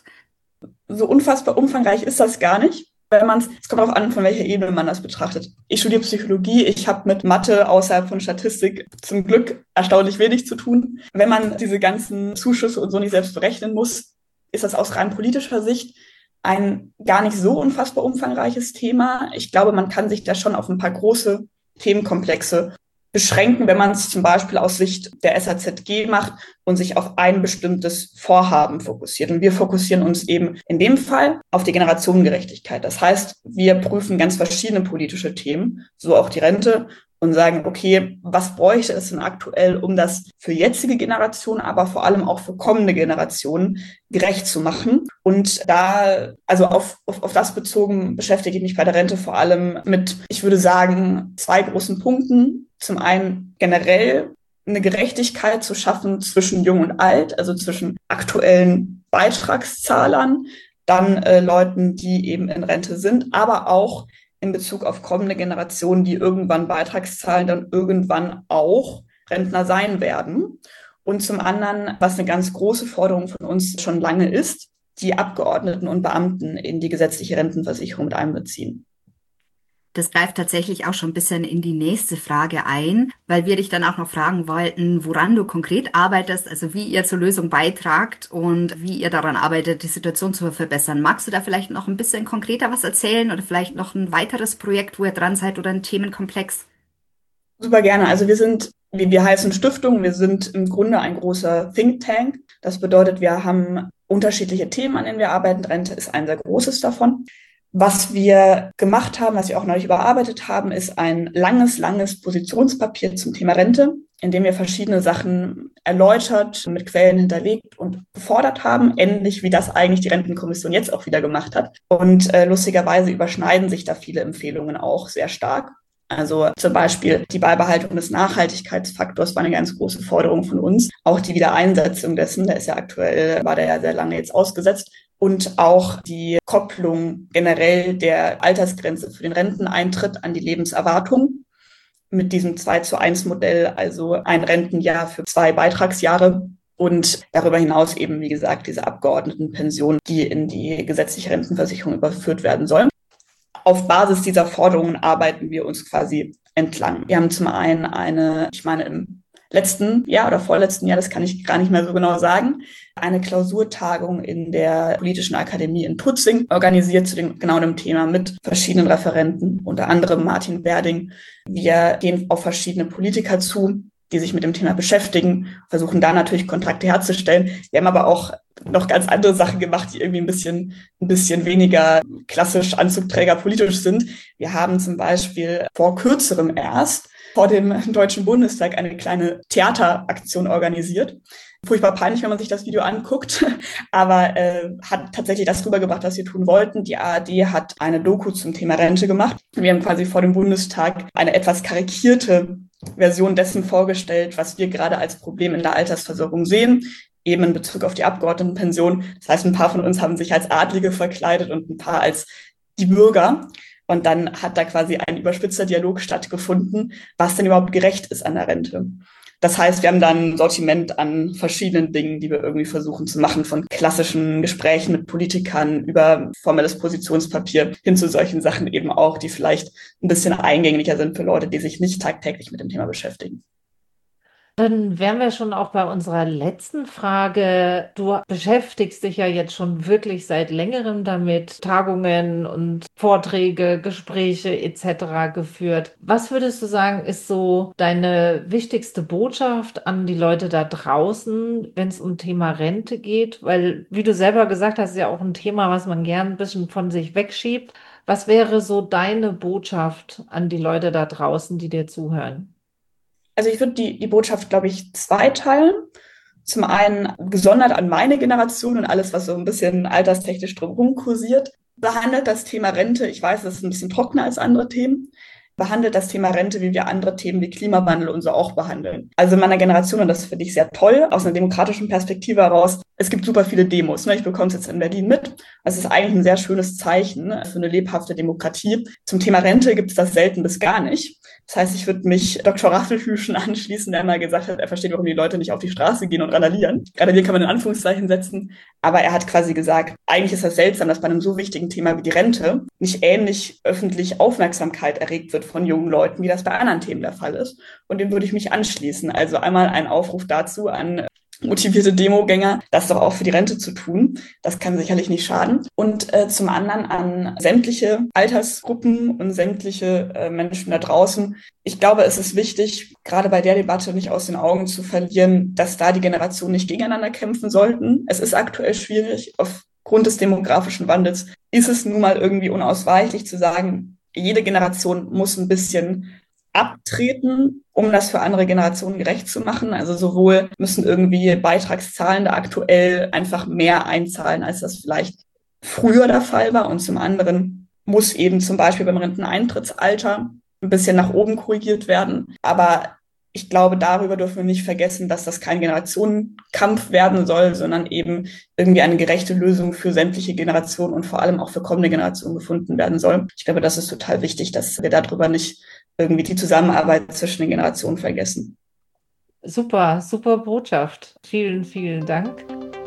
So unfassbar umfangreich ist das gar nicht. Wenn man es kommt auch an, von welcher Ebene man das betrachtet. Ich studiere Psychologie, ich habe mit Mathe außerhalb von Statistik zum Glück erstaunlich wenig zu tun. Wenn man diese ganzen Zuschüsse und so nicht selbst berechnen muss, ist das aus rein politischer Sicht ein gar nicht so unfassbar umfangreiches Thema. Ich glaube, man kann sich da schon auf ein paar große Themenkomplexe beschränken, wenn man es zum Beispiel aus Sicht der S A Z G macht und sich auf ein bestimmtes Vorhaben fokussiert. Und wir fokussieren uns eben in dem Fall auf die Generationengerechtigkeit. Das heißt, wir prüfen ganz verschiedene politische Themen, so auch die Rente, und sagen, okay, was bräuchte es denn aktuell, um das für jetzige Generationen, aber vor allem auch für kommende Generationen gerecht zu machen. Und da, also auf, auf, auf das bezogen, beschäftige ich mich bei der Rente vor allem mit, ich würde sagen, zwei großen Punkten. Zum einen generell eine Gerechtigkeit zu schaffen zwischen Jung und Alt, also zwischen aktuellen Beitragszahlern, dann äh, Leuten, die eben in Rente sind, aber auch in Bezug auf kommende Generationen, die irgendwann Beitragszahlen, dann irgendwann auch Rentner sein werden. Und zum anderen, was eine ganz große Forderung von uns schon lange ist, die Abgeordneten und Beamten in die gesetzliche Rentenversicherung mit einbeziehen. Das greift tatsächlich auch schon ein bisschen in die nächste Frage ein, weil wir dich dann auch noch fragen wollten, woran du konkret arbeitest, also wie ihr zur Lösung beitragt und wie ihr daran arbeitet, die Situation zu verbessern. Magst du da vielleicht noch ein bisschen konkreter was erzählen oder vielleicht noch ein weiteres Projekt, wo ihr dran seid oder ein Themenkomplex? Super gerne. Also wir sind, wir, wir heißen Stiftung, wir sind im Grunde ein großer Think Tank. Das bedeutet, wir haben unterschiedliche Themen, an denen wir arbeiten. Rente ist ein sehr großes davon. Was wir gemacht haben, was wir auch neulich überarbeitet haben, ist ein langes, langes Positionspapier zum Thema Rente, in dem wir verschiedene Sachen erläutert, mit Quellen hinterlegt und gefordert haben, ähnlich wie das eigentlich die Rentenkommission jetzt auch wieder gemacht hat. Und äh, lustigerweise überschneiden sich da viele Empfehlungen auch sehr stark. Also zum Beispiel die Beibehaltung des Nachhaltigkeitsfaktors war eine ganz große Forderung von uns. Auch die Wiedereinsetzung dessen, der ist ja aktuell, war der ja sehr lange jetzt ausgesetzt. Und auch die Kopplung generell der Altersgrenze für den Renteneintritt an die Lebenserwartung mit diesem zwei zu eins Modell, also ein Rentenjahr für zwei Beitragsjahre. Und darüber hinaus eben, wie gesagt, diese Abgeordnetenpension, die in die gesetzliche Rentenversicherung überführt werden soll. Auf Basis dieser Forderungen arbeiten wir uns quasi entlang. Wir haben zum einen eine, ich meine im letzten Jahr oder vorletzten Jahr, das kann ich gar nicht mehr so genau sagen, eine Klausurtagung in der Politischen Akademie in Tutzing organisiert zu dem, genau dem Thema mit verschiedenen Referenten, unter anderem Martin Berding. Wir gehen auf verschiedene Politiker zu, die sich mit dem Thema beschäftigen, versuchen da natürlich Kontakte herzustellen. Wir haben aber auch noch ganz andere Sachen gemacht, die irgendwie ein bisschen, ein bisschen weniger klassisch Anzugträger politisch sind. Wir haben zum Beispiel vor kürzerem erst vor dem Deutschen Bundestag eine kleine Theateraktion organisiert. Furchtbar peinlich, wenn man sich das Video anguckt, aber äh, hat tatsächlich das rübergebracht, was wir tun wollten. Die A R D hat eine Doku zum Thema Rente gemacht. Wir haben quasi vor dem Bundestag eine etwas karikierte Version dessen vorgestellt, was wir gerade als Problem in der Altersversorgung sehen, eben in Bezug auf die Abgeordnetenpension. Das heißt, ein paar von uns haben sich als Adlige verkleidet und ein paar als die Bürger. Und dann hat da quasi ein überspitzter Dialog stattgefunden, was denn überhaupt gerecht ist an der Rente. Das heißt, wir haben dann ein Sortiment an verschiedenen Dingen, die wir irgendwie versuchen zu machen, von klassischen Gesprächen mit Politikern über formelles Positionspapier hin zu solchen Sachen eben auch, die vielleicht ein bisschen eingänglicher sind für Leute, die sich nicht tagtäglich mit dem Thema beschäftigen. Dann wären wir schon auch bei unserer letzten Frage. Du beschäftigst dich ja jetzt schon wirklich seit längerem damit, Tagungen und Vorträge, Gespräche et cetera geführt. Was würdest du sagen, ist so deine wichtigste Botschaft an die Leute da draußen, wenn es um Thema Rente geht? Weil, wie du selber gesagt hast, ist ja auch ein Thema, was man gern ein bisschen von sich wegschiebt. Was wäre so deine Botschaft an die Leute da draußen, die dir zuhören? Also ich würde die, die Botschaft, glaube ich, zweiteilen. Zum einen gesondert an meine Generation und alles, was so ein bisschen alterstechnisch drumherum kursiert, behandelt das Thema Rente, ich weiß, das ist ein bisschen trockener als andere Themen, behandelt das Thema Rente, wie wir andere Themen wie Klimawandel und so auch behandeln. Also in meiner Generation, und das finde ich sehr toll, aus einer demokratischen Perspektive heraus, es gibt super viele Demos. Ne? Ich bekomme es jetzt in Berlin mit. Das ist eigentlich ein sehr schönes Zeichen für eine lebhafte Demokratie. Zum Thema Rente gibt es das selten bis gar nicht. Das heißt, ich würde mich Doktor Raffelhüschen anschließen, der mal gesagt hat, er versteht, warum die Leute nicht auf die Straße gehen und randalieren. Randalieren kann man in Anführungszeichen setzen. Aber er hat quasi gesagt, eigentlich ist das seltsam, dass bei einem so wichtigen Thema wie die Rente nicht ähnlich öffentlich Aufmerksamkeit erregt wird von jungen Leuten, wie das bei anderen Themen der Fall ist. Und dem würde ich mich anschließen. Also einmal ein Aufruf dazu an motivierte Demogänger, das doch auch für die Rente zu tun. Das kann sicherlich nicht schaden. Und äh, zum anderen an sämtliche Altersgruppen und sämtliche äh, Menschen da draußen. Ich glaube, es ist wichtig, gerade bei der Debatte nicht aus den Augen zu verlieren, dass da die Generationen nicht gegeneinander kämpfen sollten. Es ist aktuell schwierig. Aufgrund des demografischen Wandels ist es nun mal irgendwie unausweichlich zu sagen, jede Generation muss ein bisschen abtreten, um das für andere Generationen gerecht zu machen. Also sowohl müssen irgendwie Beitragszahlende aktuell einfach mehr einzahlen, als das vielleicht früher der Fall war. Und zum anderen muss eben zum Beispiel beim Renteneintrittsalter ein bisschen nach oben korrigiert werden. Aber ich glaube, darüber dürfen wir nicht vergessen, dass das kein Generationenkampf werden soll, sondern eben irgendwie eine gerechte Lösung für sämtliche Generationen und vor allem auch für kommende Generationen gefunden werden soll. Ich glaube, das ist total wichtig, dass wir darüber nicht irgendwie die Zusammenarbeit zwischen den Generationen vergessen. Super, super Botschaft. Vielen, vielen Dank.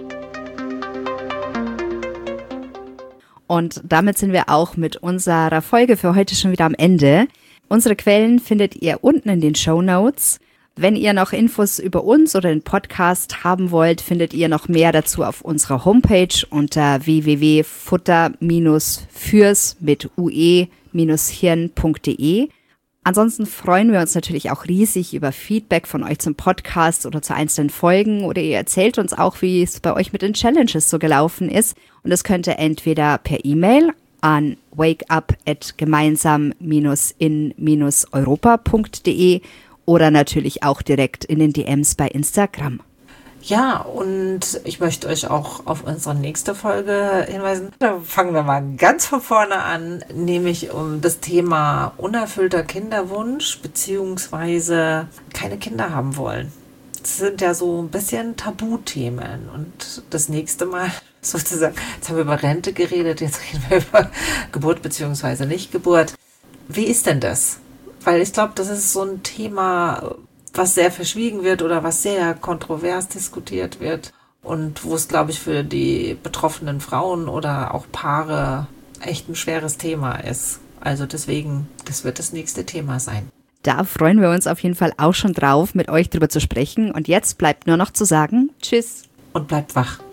Und damit sind wir auch mit unserer Folge für heute schon wieder am Ende. Unsere Quellen findet ihr unten in den Shownotes. Wenn ihr noch Infos über uns oder den Podcast haben wollt, findet ihr noch mehr dazu auf unserer Homepage unter w w w punkt futter fürs mit ue-hirn punkt de. Ansonsten freuen wir uns natürlich auch riesig über Feedback von euch zum Podcast oder zu einzelnen Folgen, oder ihr erzählt uns auch, wie es bei euch mit den Challenges so gelaufen ist. Und das könnt ihr entweder per E-Mail an wakeup at gemeinsam in europa punkt de oder natürlich auch direkt in den D Ms bei Instagram. Ja, und ich möchte euch auch auf unsere nächste Folge hinweisen. Da fangen wir mal ganz von vorne an, nämlich um das Thema unerfüllter Kinderwunsch beziehungsweise keine Kinder haben wollen. Das sind ja so ein bisschen Tabuthemen. Und das nächste Mal sozusagen, jetzt haben wir über Rente geredet, jetzt reden wir über Geburt beziehungsweise Nicht-Geburt. Wie ist denn das? Weil ich glaube, das ist so ein Thema, was sehr verschwiegen wird oder was sehr kontrovers diskutiert wird und wo es, glaube ich, für die betroffenen Frauen oder auch Paare echt ein schweres Thema ist. Also deswegen, das wird das nächste Thema sein. Da freuen wir uns auf jeden Fall auch schon drauf, mit euch drüber zu sprechen. Und jetzt bleibt nur noch zu sagen, tschüss. Und bleibt wach.